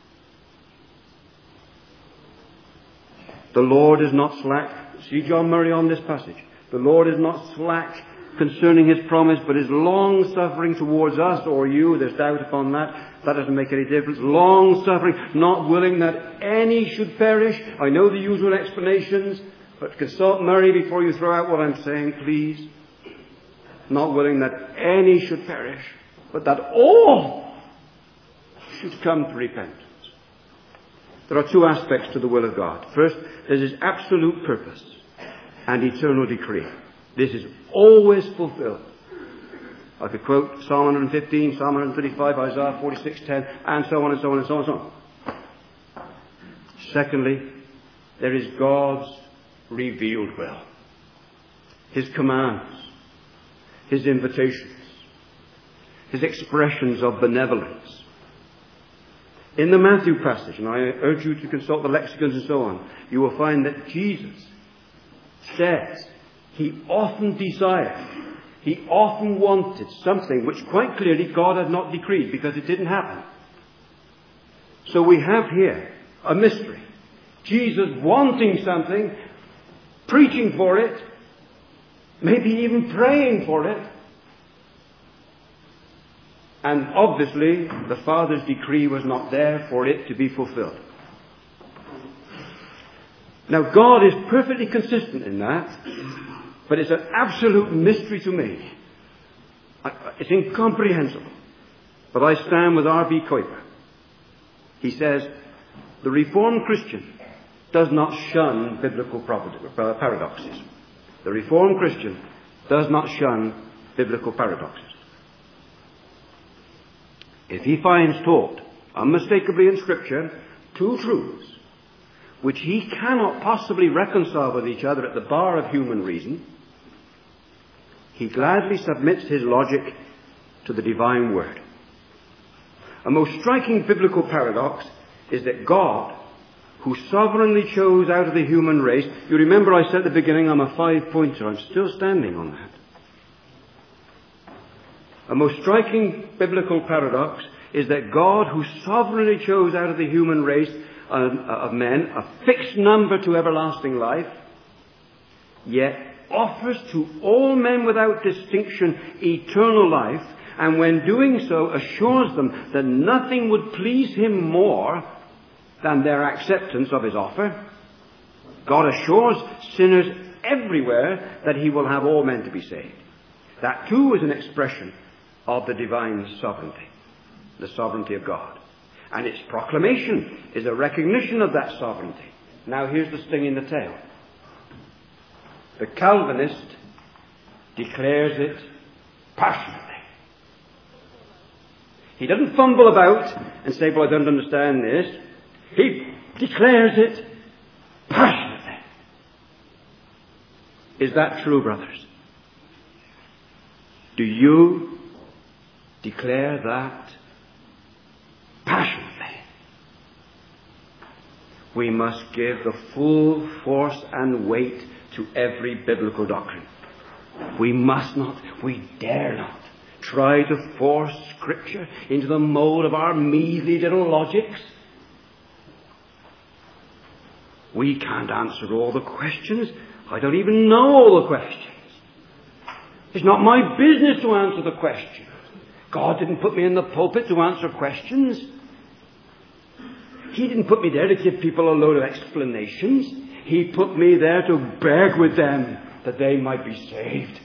The Lord is not slack. See John Murray on this passage. The Lord is not slack concerning his promise, but is long-suffering towards us or you. There's doubt upon that. That doesn't make any difference. Long-suffering, not willing that any should perish. I know the usual explanations, but consult Murray before you throw out what I'm saying, please. Not willing that any should perish, but that all should come to repentance. There are two aspects to the will of God. First, there's his absolute purpose and eternal decree. This is always fulfilled. I could quote Psalm 115, Psalm 135, Isaiah 46:10, and so on and so on and so on and so on. Secondly, there is God's revealed will. His commands, his invitations, his expressions of benevolence. In the Matthew passage, and I urge you to consult the lexicons and so on, you will find that Jesus says he often desired, he often wanted something which quite clearly God had not decreed because it didn't happen. So we have here a mystery. Jesus wanting something, preaching for it, maybe even praying for it. And obviously, the Father's decree was not there for it to be fulfilled. Now, God is perfectly consistent in that, but it's an absolute mystery to me. It's incomprehensible. But I stand with R.B. Kuiper. He says, the Reformed Christian does not shun biblical paradoxes. The Reformed Christian does not shun biblical paradoxes. If he finds taught unmistakably in Scripture two truths which he cannot possibly reconcile with each other at the bar of human reason, he gladly submits his logic to the divine word. A most striking biblical paradox is that God, who sovereignly chose out of the human race, you remember I said at the beginning I'm a 5-pointer. I'm still standing on that. A most striking biblical paradox is that God, who sovereignly chose out of the human race of men a fixed number to everlasting life, yet offers to all men without distinction eternal life, and when doing so assures them that nothing would please him more than their acceptance of his offer. God assures sinners everywhere that he will have all men to be saved. That too is an expression of the divine sovereignty, the sovereignty of God. And its proclamation is a recognition of that sovereignty. Now here's the sting in the tail. The Calvinist declares it passionately. He doesn't fumble about and say, well, I don't understand this. He declares it passionately. Is that true, brothers? Do you declare that passionately? We must give the full force and weight to every biblical doctrine. We must not, we dare not try to force Scripture into the mold of our measly little logics. We can't answer all the questions. I don't even know all the questions. It's not my business to answer the questions. God didn't put me in the pulpit to answer questions. He didn't put me there to give people a load of explanations. He put me there to beg with them that they might be saved.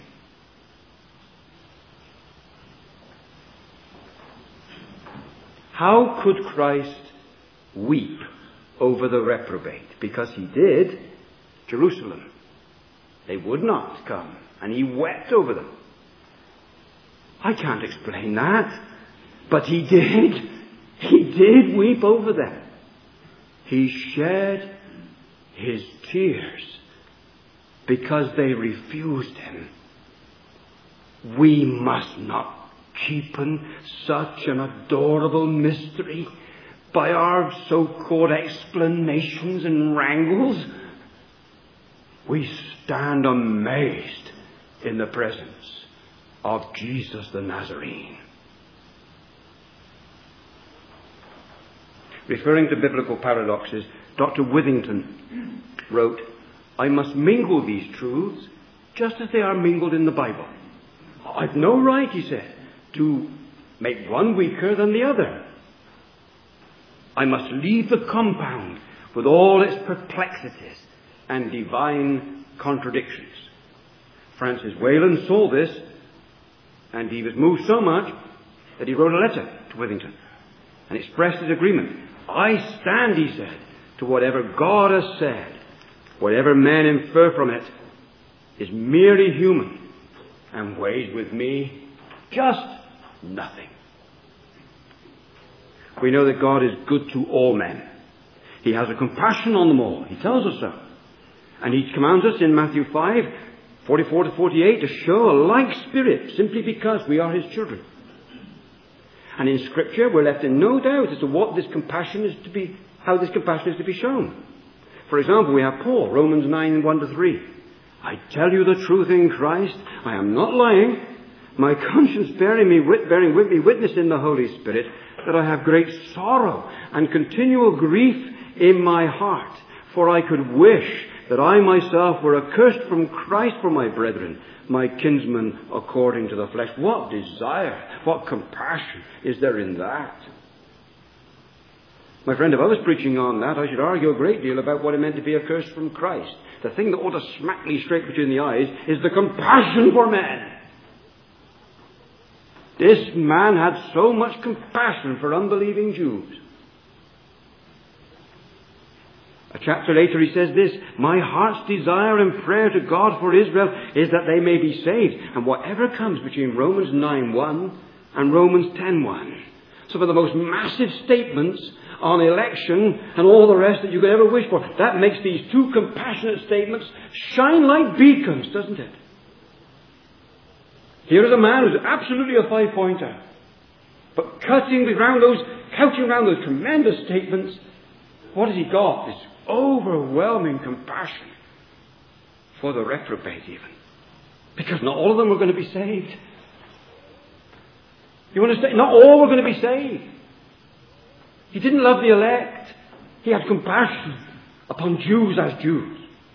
How could Christ weep over the reprobate? Because he did. Jerusalem. They would not come. And he wept over them. I can't explain that. But he did. He did weep over them. He shed his tears because they refused him. We must not keep such an adorable mystery by our so-called explanations and wrangles. We stand amazed in the presence of Jesus the Nazarene. Referring to biblical paradoxes, Dr. Withington wrote, "I must mingle these truths just as they are mingled in the Bible. I've no right," he said, "to make one weaker than the other. I must leave the compound with all its perplexities and divine contradictions." Francis Wayland saw this, and he was moved so much that he wrote a letter to Withington and expressed his agreement. "I stand," he said, "to whatever God has said. Whatever men infer from it is merely human and weighs with me just nothing." We know that God is good to all men. He has a compassion on them all. He tells us so. And he commands us in Matthew 5:44 to 48 to show a like spirit simply because we are his children. And in Scripture we're left in no doubt as to what this compassion is to be, how this compassion is to be shown. For example, we have Paul, Romans 9:1 to 3. "I tell you the truth in Christ, I am not lying. My conscience bearing with me witness in the Holy Spirit that I have great sorrow and continual grief in my heart. For I could wish that I myself were accursed from Christ for my brethren, my kinsmen according to the flesh." What desire, what compassion is there in that? My friend, if I was preaching on that, I should argue a great deal about what it meant to be accursed from Christ. The thing that ought to smack me straight between the eyes is the compassion for men. This man had so much compassion for unbelieving Jews. A chapter later he says this, "My heart's desire and prayer to God for Israel is that they may be saved." And whatever comes between Romans 9:1 and Romans 10:1, some of the most massive statements on election and all the rest that you could ever wish for, that makes these two compassionate statements shine like beacons, doesn't it? Here is a man who's absolutely a five-pointer, but couching around those tremendous statements, what has he got? This overwhelming compassion for the reprobate even. Because not all of them were going to be saved. You understand? Not all were going to be saved. He didn't love the elect. He had compassion upon Jews as Jews.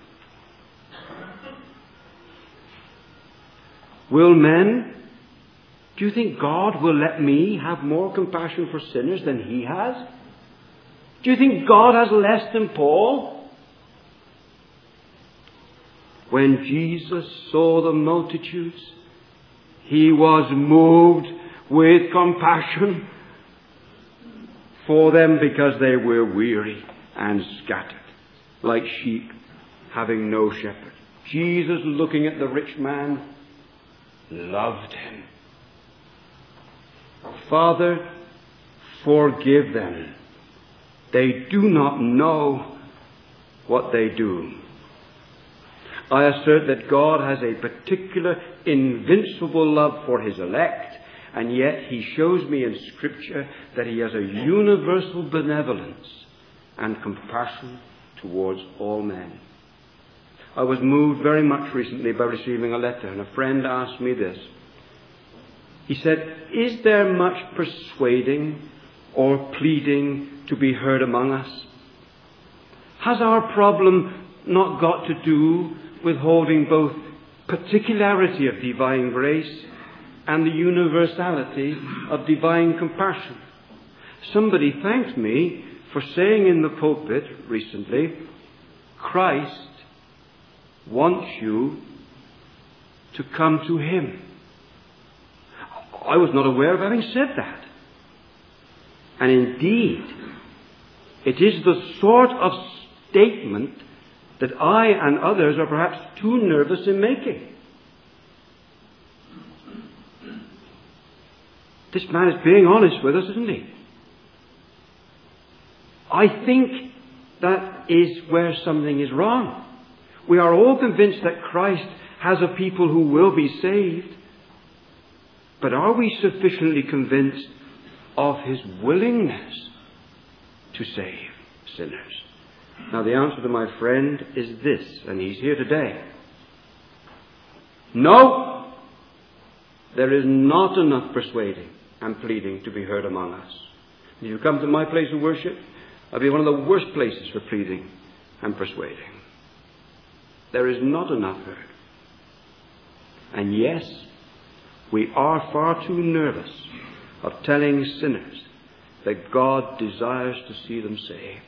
Do you think God will let me have more compassion for sinners than he has? Do you think God has less than Paul? When Jesus saw the multitudes, he was moved with compassion for them because they were weary and scattered, like sheep having no shepherd. Jesus, looking at the rich man, loved him. "Father, forgive them. They do not know what they do." I assert that God has a particular invincible love for his elect, and yet he shows me in Scripture that he has a universal benevolence and compassion towards all men. I was moved very much recently by receiving a letter, and a friend asked me this. He said, "Is there much persuading or pleading to be heard among us? Has our problem not got to do with holding both particularity of divine grace and the universality of divine compassion? Somebody thanked me for saying in the pulpit recently, Christ wants you to come to Him. I was not aware of having said that. And indeed, it is the sort of statement that I and others are perhaps too nervous in making. This man is being honest with us, isn't he? I think that is where something is wrong. We are all convinced that Christ has a people who will be saved. But are we sufficiently convinced of His willingness to save sinners? Now the answer to my friend is this, and he's here today. No, there is not enough persuading and pleading to be heard among us. If you come to my place of worship, I'll be one of the worst places for pleading and persuading. There is not enough heard. And yes, we are far too nervous of telling sinners that God desires to see them saved.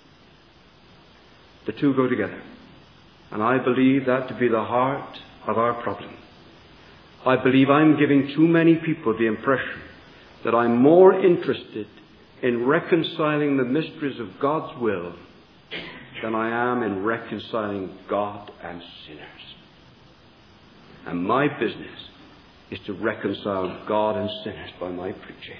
The two go together. And I believe that to be the heart of our problem. I believe I'm giving too many people the impression that I'm more interested in reconciling the mysteries of God's will than I am in reconciling God and sinners. And my business is to reconcile God and sinners by my preaching.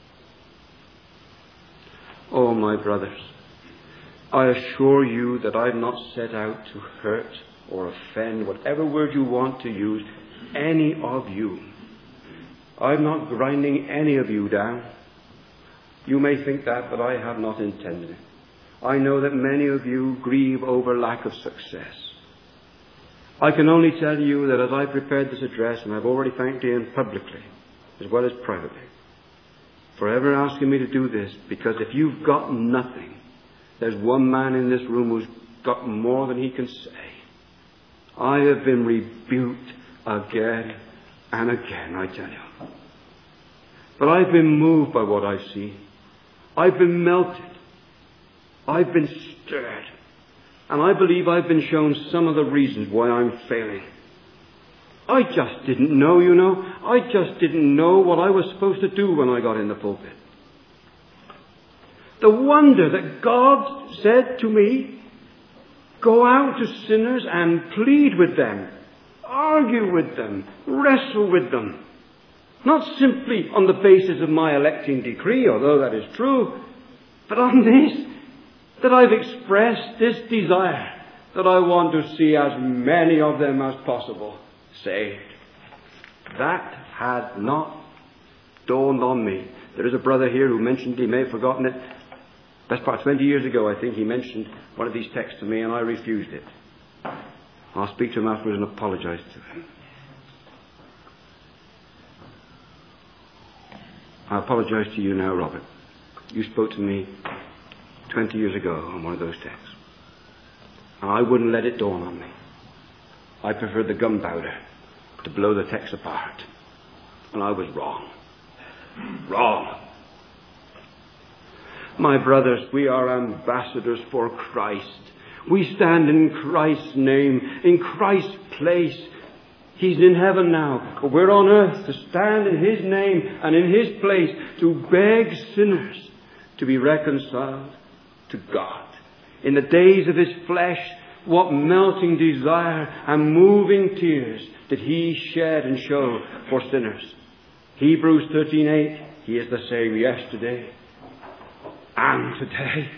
Oh, my brothers, I assure you that I've not set out to hurt or offend, whatever word you want to use, any of you. I'm not grinding any of you down. You may think that, but I have not intended it. I know that many of you grieve over lack of success. I can only tell you that as I prepared this address, and I've already thanked Ian publicly, as well as privately, for ever asking me to do this, because if you've got nothing, there's one man in this room who's got more than he can say. I have been rebuked again and again, I tell you. But I've been moved by what I've seen. I've been melted. I've been stirred. And I believe I've been shown some of the reasons why I'm failing. I just didn't know, you know. I just didn't know what I was supposed to do when I got in the pulpit. The wonder that God said to me, go out to sinners and plead with them, argue with them, wrestle with them. Not simply on the basis of my electing decree, although that is true, but on this, that I've expressed this desire that I want to see as many of them as possible saved. That had not dawned on me. There is a brother here who mentioned, he may have forgotten it, best part 20 years ago I think he mentioned one of these texts to me and I refused it. I'll speak to him afterwards and apologize to him. I apologize to you now, Robert. You spoke to me 20 years ago on one of those texts. And I wouldn't let it dawn on me. I preferred the gunpowder to blow the text apart. And I was wrong. Wrong. My brothers, we are ambassadors for Christ. We stand in Christ's name, in Christ's place. He's in heaven now, but we're on earth to stand in His name and in His place to beg sinners to be reconciled to God. In the days of His flesh, what melting desire and moving tears did He shed and show for sinners. Hebrews 13:8, He is the same yesterday and today.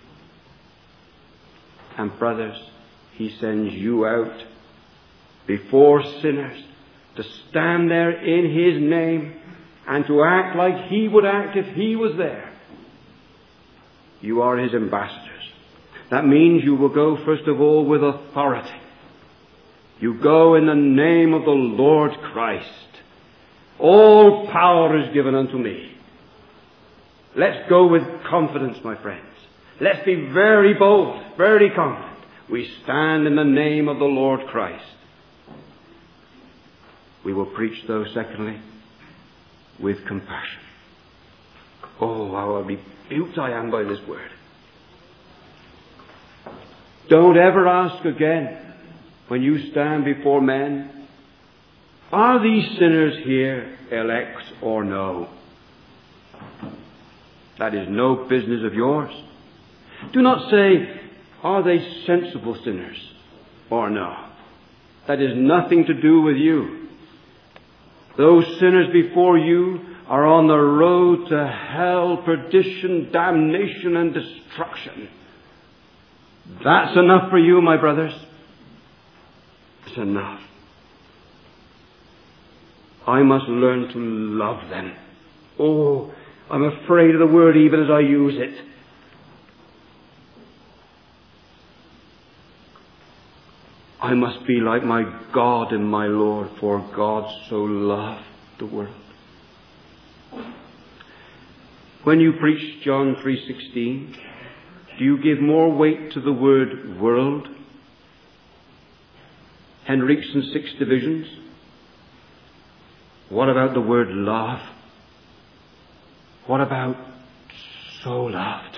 And brothers, He sends you out before sinners to stand there in His name and to act like He would act if He was there. You are His ambassadors. That means you will go first of all with authority. You go in the name of the Lord Christ. All power is given unto me. Let's go with confidence, my friends. Let's be very bold, very confident. We stand in the name of the Lord Christ. We will preach, though, secondly, with compassion. Oh, how rebuked I am by this word. Don't ever ask again, when you stand before men, are these sinners here elect or no? That is no business of yours. Do not say, are they sensible sinners or no? That is nothing to do with you. Those sinners before you are on the road to hell, perdition, damnation, and destruction. That's enough for you, my brothers. It's enough. I must learn to love them. Oh, I'm afraid of the word even as I use it. I must be like my God and my Lord, for God so loved the world. When you preach John 3:16, do you give more weight to the word world? Henriksen's 6 divisions? What about the word love? What about so loved?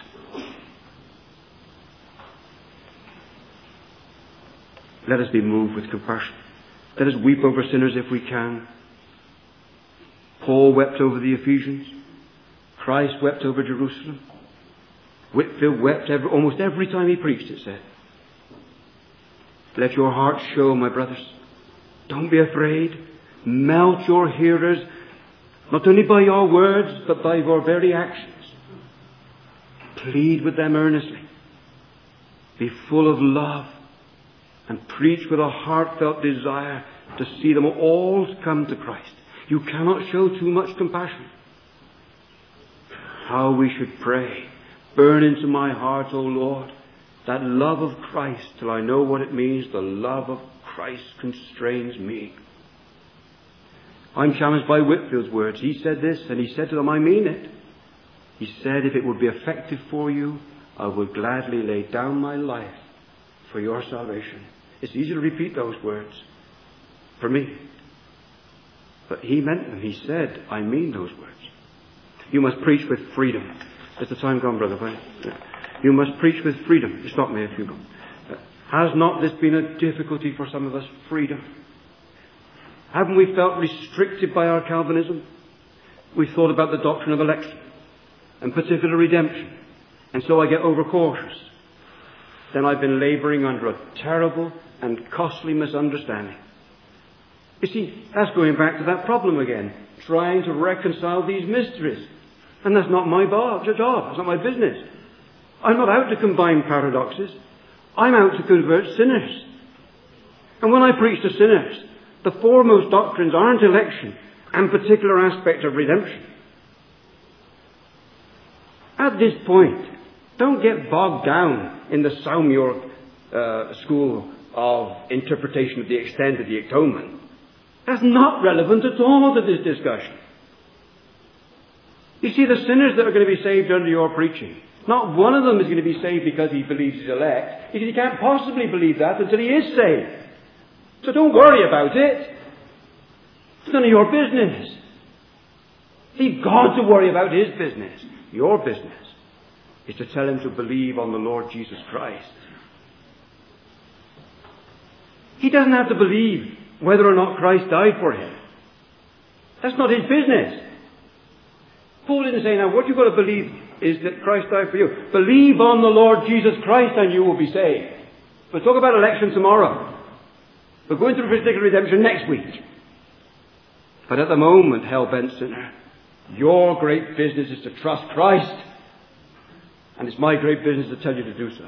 Let us be moved with compassion. Let us weep over sinners if we can. Paul wept over the Ephesians. Christ wept over Jerusalem. Whitefield wept almost every time he preached, it said. Let your heart show, my brothers. Don't be afraid. Melt your hearers, not only by your words, but by your very actions. Plead with them earnestly. Be full of love. And preach with a heartfelt desire to see them all come to Christ. You cannot show too much compassion. How we should pray. Burn into my heart, O Lord, that love of Christ till I know what it means. The love of Christ constrains me. I'm challenged by Whitfield's words. He said this, and he said to them, I mean it. He said, if it would be effective for you, I would gladly lay down my life for your salvation. It's easy to repeat those words for me. But he meant them. He said, I mean those words. You must preach with freedom. Is the time gone, brother? Yeah. You must preach with freedom. You stop me if you go. Has not this been a difficulty for some of us? Freedom. Haven't we felt restricted by our Calvinism? We thought about the doctrine of election and particular redemption. And so I get overcautious. Then I've been labouring under a terrible and costly misunderstanding. You see, that's going back to that problem again, trying to reconcile these mysteries. And that's not my job. That's not my business. I'm not out to combine paradoxes. I'm out to convert sinners. And when I preach to sinners, the foremost doctrines aren't election and particular aspect of redemption. At this point, don't get bogged down in the Saumur school of interpretation of the extent of the atonement. That's not relevant at all to this discussion. You see, the sinners that are going to be saved under your preaching, not one of them is going to be saved because he believes he's elect, because he can't possibly believe that until he is saved. So don't worry about it. It's none of your business. Leave God to worry about his business. Your business is to tell him to believe on the Lord Jesus Christ. He doesn't have to believe whether or not Christ died for him. That's not his business. Paul didn't say, now what you've got to believe is that Christ died for you. Believe on the Lord Jesus Christ and you will be saved. We'll talk about election tomorrow. We're going through particular redemption next week. But at the moment, hell-bent sinner, your great business is to trust Christ. And it's my great business to tell you to do so.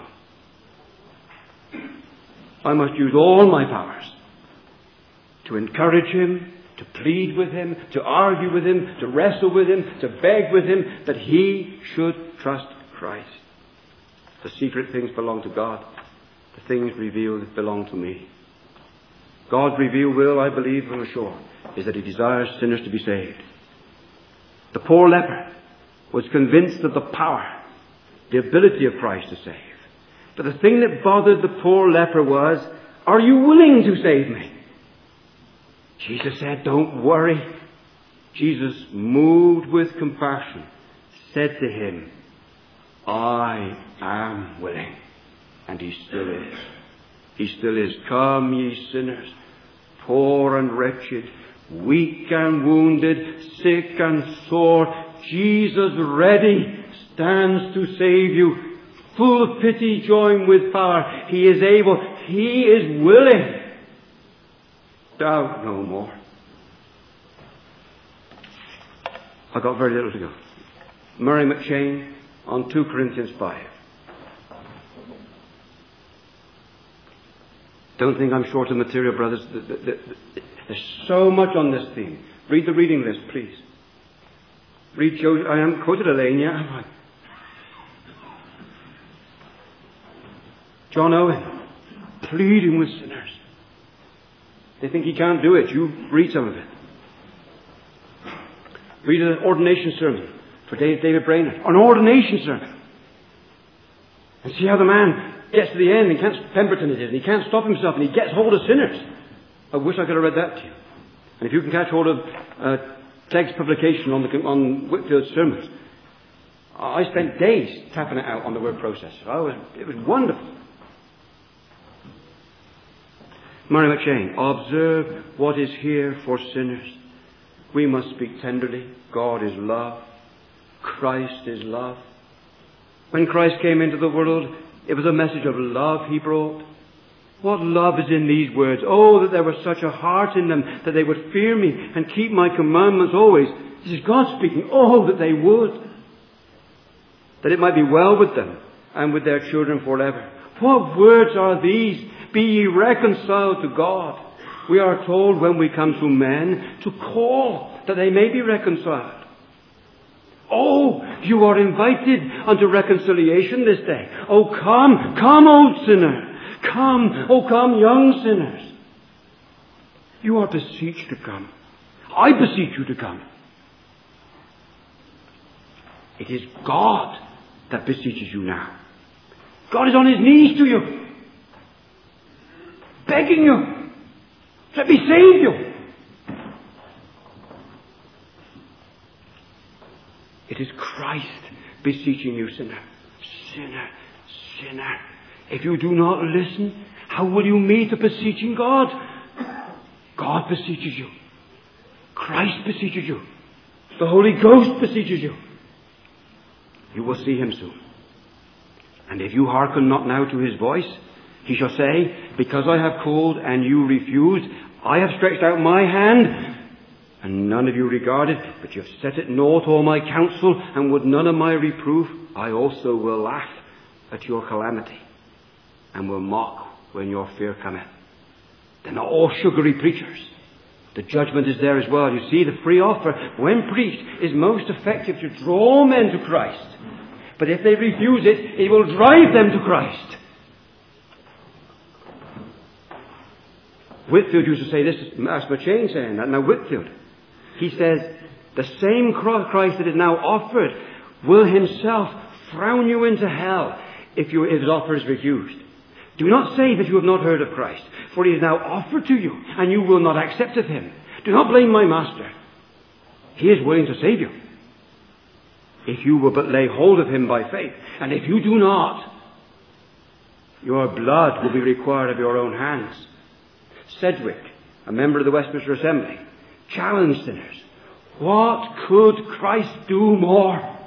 I must use all my powers to encourage him, to plead with him, to argue with him, to wrestle with him, to beg with him that he should trust Christ. The secret things belong to God. The things revealed belong to me. God's revealed will, I believe from ashore, is that he desires sinners to be saved. The poor leper was convinced of the power the ability of Christ to save. But the thing that bothered the poor leper was, are you willing to save me? Jesus said, don't worry. Jesus, moved with compassion, said to him, I am willing. And he still is. He still is. Come, ye sinners, poor and wretched, weak and wounded, sick and sore. Jesus ready stands to save you. Full of pity, join with power. He is able. He is willing. Doubt no more. I've got very little to go. Murray McCheyne on 2 Corinthians 5. Don't think I'm short of material, brothers. There's so much on this theme. Read the reading list, please. Read Joe. I am quoted Elaine, yeah, am I? John Owen, pleading with sinners. They think he can't do it. You read some of it. Read an ordination sermon for David Brainerd. An ordination sermon. And see how the man gets to the end and can't, Pemberton it is, and he can't stop himself and he gets hold of sinners. I wish I could have read that to you. And if you can catch hold of Tegg's publication on Whitfield's sermons, I spent days tapping it out on the word processor. It was wonderful. Murray McCheyne, observe what is here for sinners. We must speak tenderly. God is love. Christ is love. When Christ came into the world, it was a message of love he brought. What love is in these words? Oh, that there was such a heart in them that they would fear me and keep my commandments always. This is God speaking. Oh, that they would. That it might be well with them and with their children forever. What words are these? Be ye reconciled to God. We are told when we come to men to call that they may be reconciled. Oh, you are invited unto reconciliation this day. Oh, come, old sinner. Come, oh, come, young sinners. You are beseeched to come. I beseech you to come. It is God that beseeches you now. God is on his knees to you, begging you. Let me save you. It is Christ beseeching you, sinner. Sinner, sinner. If you do not listen, how will you meet the beseeching God? God beseeches you. Christ beseeches you. The Holy Ghost beseeches you. You will see him soon. And if you hearken not now to his voice, he shall say, because I have called and you refused, I have stretched out my hand, and none of you regarded, but you have set at naught all my counsel, and would none of my reproof. I also will laugh at your calamity, and will mock when your fear cometh. They're not all sugary preachers. The judgment is there as well. You see, the free offer, when preached, is most effective to draw men to Christ. But if they refuse it, it will drive them to Christ. Whitfield used to say this, that's McCheyne saying that. Now Whitfield, he says, the same Christ that is now offered will himself frown you into hell if his offer is refused. Do not say that you have not heard of Christ, for he is now offered to you, and you will not accept of him. Do not blame my master. He is willing to save you, if you will but lay hold of him by faith. And if you do not, your blood will be required of your own hands. Sedgwick, a member of the Westminster Assembly, challenged sinners. What could Christ do more?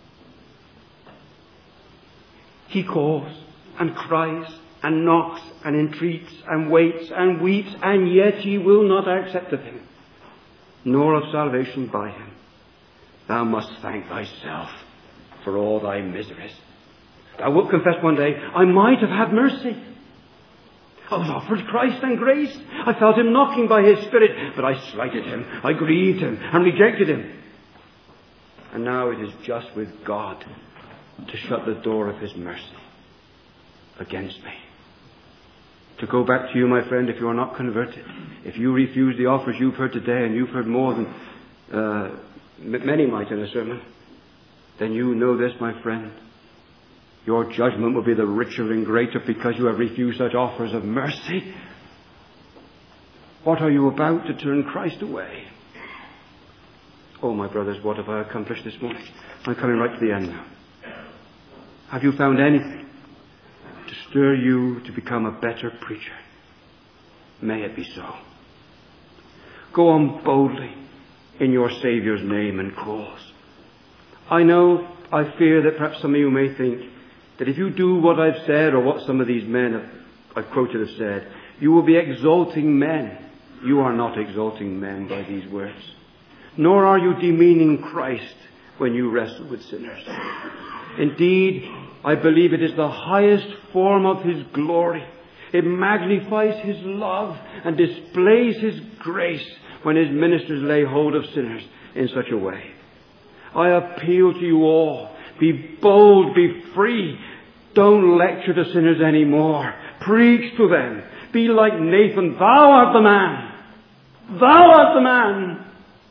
He calls and cries and knocks and entreats and waits and weeps, and yet ye will not accept of him, nor of salvation by him. Thou must thank thyself for all thy miseries. Thou wilt confess one day, I might have had mercy. I was offered Christ and grace. I felt him knocking by his Spirit, but I slighted him. I grieved him and rejected him. And now it is just with God to shut the door of his mercy against me. To go back to you, my friend, if you are not converted, if you refuse the offers you've heard today, and you've heard more than many might in a sermon, then you know this, my friend. Your judgment will be the richer and greater because you have refused such offers of mercy. What are you about to turn Christ away? Oh, my brothers, what have I accomplished this morning? I'm coming right to the end now. Have you found anything to stir you to become a better preacher? May it be so. Go on boldly in your Saviour's name and cause. I fear that perhaps some of you may think that if you do what I've said or what some of these men I've quoted have said, you will be exalting men. You are not exalting men by these words. Nor are you demeaning Christ when you wrestle with sinners. Indeed, I believe it is the highest form of His glory. It magnifies His love and displays His grace when His ministers lay hold of sinners in such a way. I appeal to you all. Be bold, be free. Don't lecture to sinners anymore. Preach to them. Be like Nathan. Thou art the man. Thou art the man.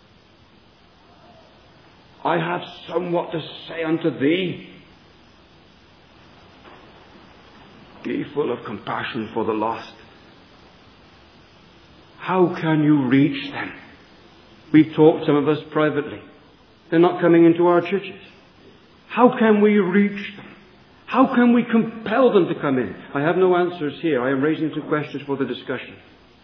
I have somewhat to say unto thee. Be full of compassion for the lost. How can you reach them? We've talked, some of us, privately. They're not coming into our churches. How can we reach them? How can we compel them to come in? I have no answers here. I am raising some questions for the discussion.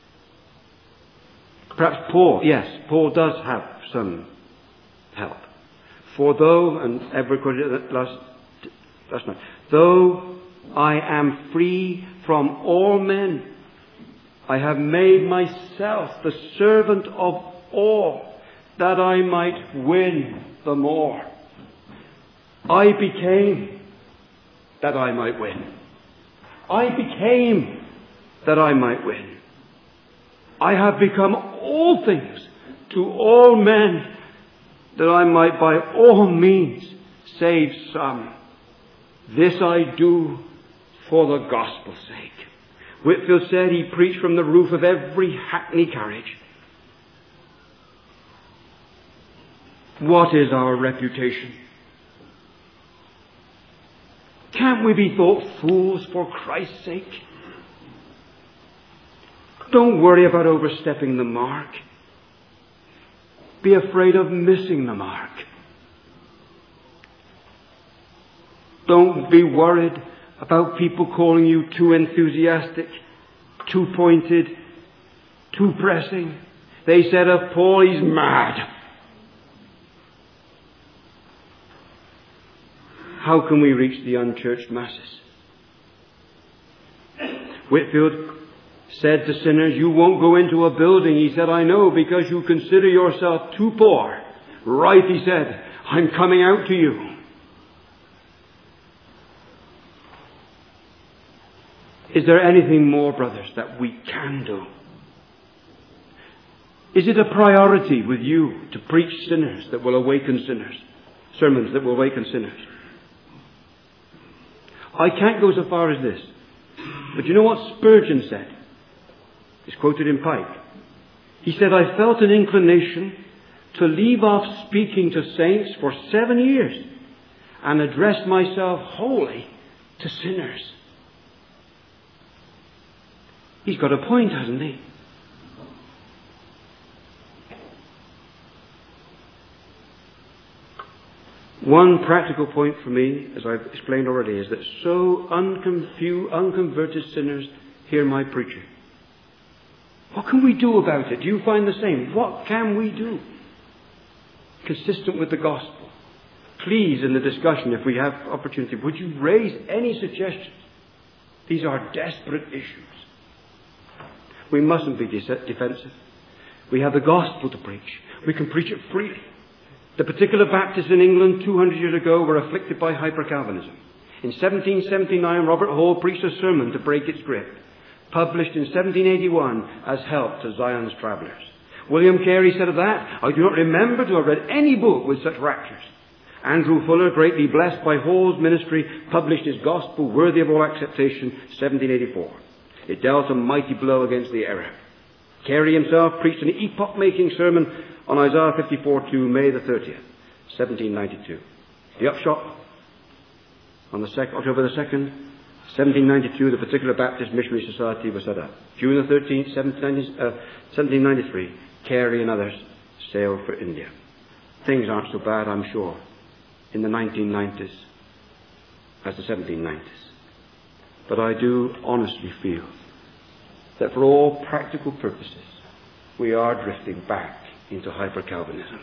Perhaps Paul, yes, Paul does have some help. For though, and Edward quoted it last night, though I am free from all men, I have made myself the servant of all, that I might win the more. I became that I might win. I became that I might win. I have become all things to all men, that I might by all means save some. This I do for the gospel's sake. Whitefield said he preached from the roof of every hackney carriage. What is our reputation? Can't we be thought fools for Christ's sake? Don't worry about overstepping the mark. Be afraid of missing the mark. Don't be worried about people calling you too enthusiastic, too pointed, too pressing. They said of Paul, he's mad. How can we reach the unchurched masses? Whitefield said to sinners, you won't go into a building. He said, I know, because you consider yourself too poor. Right, he said, I'm coming out to you. Is there anything more, brothers, that we can do? Is it a priority with you to preach sinners that will awaken sinners? Sermons that will awaken sinners? I can't go so far as this. But you know what Spurgeon said? It's quoted in Pike. He said, I felt an inclination to leave off speaking to saints for 7 years and address myself wholly to sinners. He's got a point, hasn't he? One practical point for me, as I've explained already, is that so unconverted sinners hear my preaching. What can we do about it? Do you find the same? What can we do? Consistent with the gospel. Please, in the discussion, if we have opportunity, would you raise any suggestions? These are desperate issues. We mustn't be defensive. We have the gospel to preach. We can preach it freely. The particular Baptists in England 200 years ago were afflicted by hyper-Calvinism. In 1779, Robert Hall preached a sermon to break its grip, published in 1781 as Help to Zion's Travellers. William Carey said of that, I do not remember to have read any book with such raptures. Andrew Fuller, greatly blessed by Hall's ministry, published his Gospel Worthy of All Acceptation, 1784. It dealt a mighty blow against the error. Carey himself preached an epoch-making sermon on Isaiah 54:2, May the 30th, 1792. The upshot? On the October the 2nd, 1792, the Particular Baptist Missionary Society was set up. June the 13th, 1793, Carey and others sailed for India. Things aren't so bad, I'm sure, in the 1990s as the 1790s. But I do honestly feel that for all practical purposes, we are drifting back into hyper-Calvinism.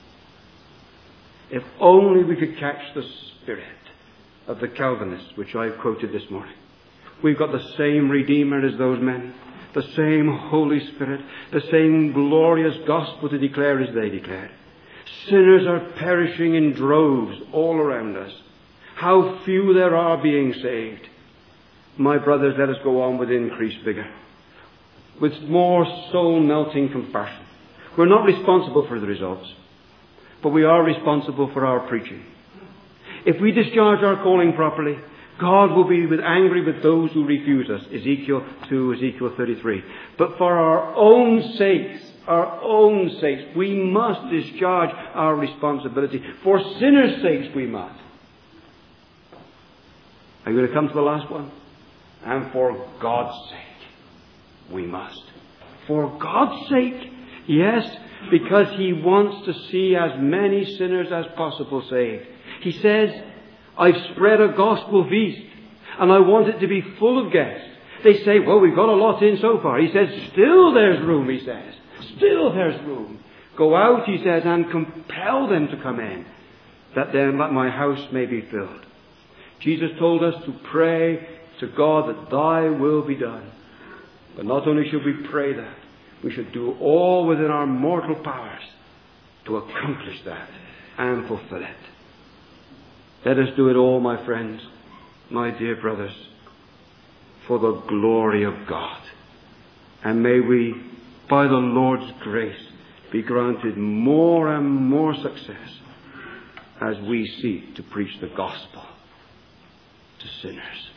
If only we could catch the spirit of the Calvinists, which I quoted this morning. We've got the same Redeemer as those men, the same Holy Spirit, the same glorious gospel to declare as they declared. Sinners are perishing in droves all around us. How few there are being saved. My brothers, let us go on with increased vigour, with more soul-melting compassion. We're not responsible for the results, but we are responsible for our preaching. If we discharge our calling properly, God will be angry with those who refuse us. Ezekiel 2, Ezekiel 33. But for our own sakes, we must discharge our responsibility. For sinners' sakes, we must. Are you going to come to the last one? And for God's sake, we must. For God's sake, yes, because He wants to see as many sinners as possible saved. He says, I've spread a gospel feast, and I want it to be full of guests. They say, well, we've got a lot in so far. He says, still there's room, he says. Still there's room. Go out, he says, and compel them to come in, that my house may be filled. Jesus told us to pray to God that thy will be done. But not only should we pray that, we should do all within our mortal powers to accomplish that and fulfill it. Let us do it all, my friends, my dear brothers, for the glory of God. And may we, by the Lord's grace, be granted more and more success as we seek to preach the gospel to sinners.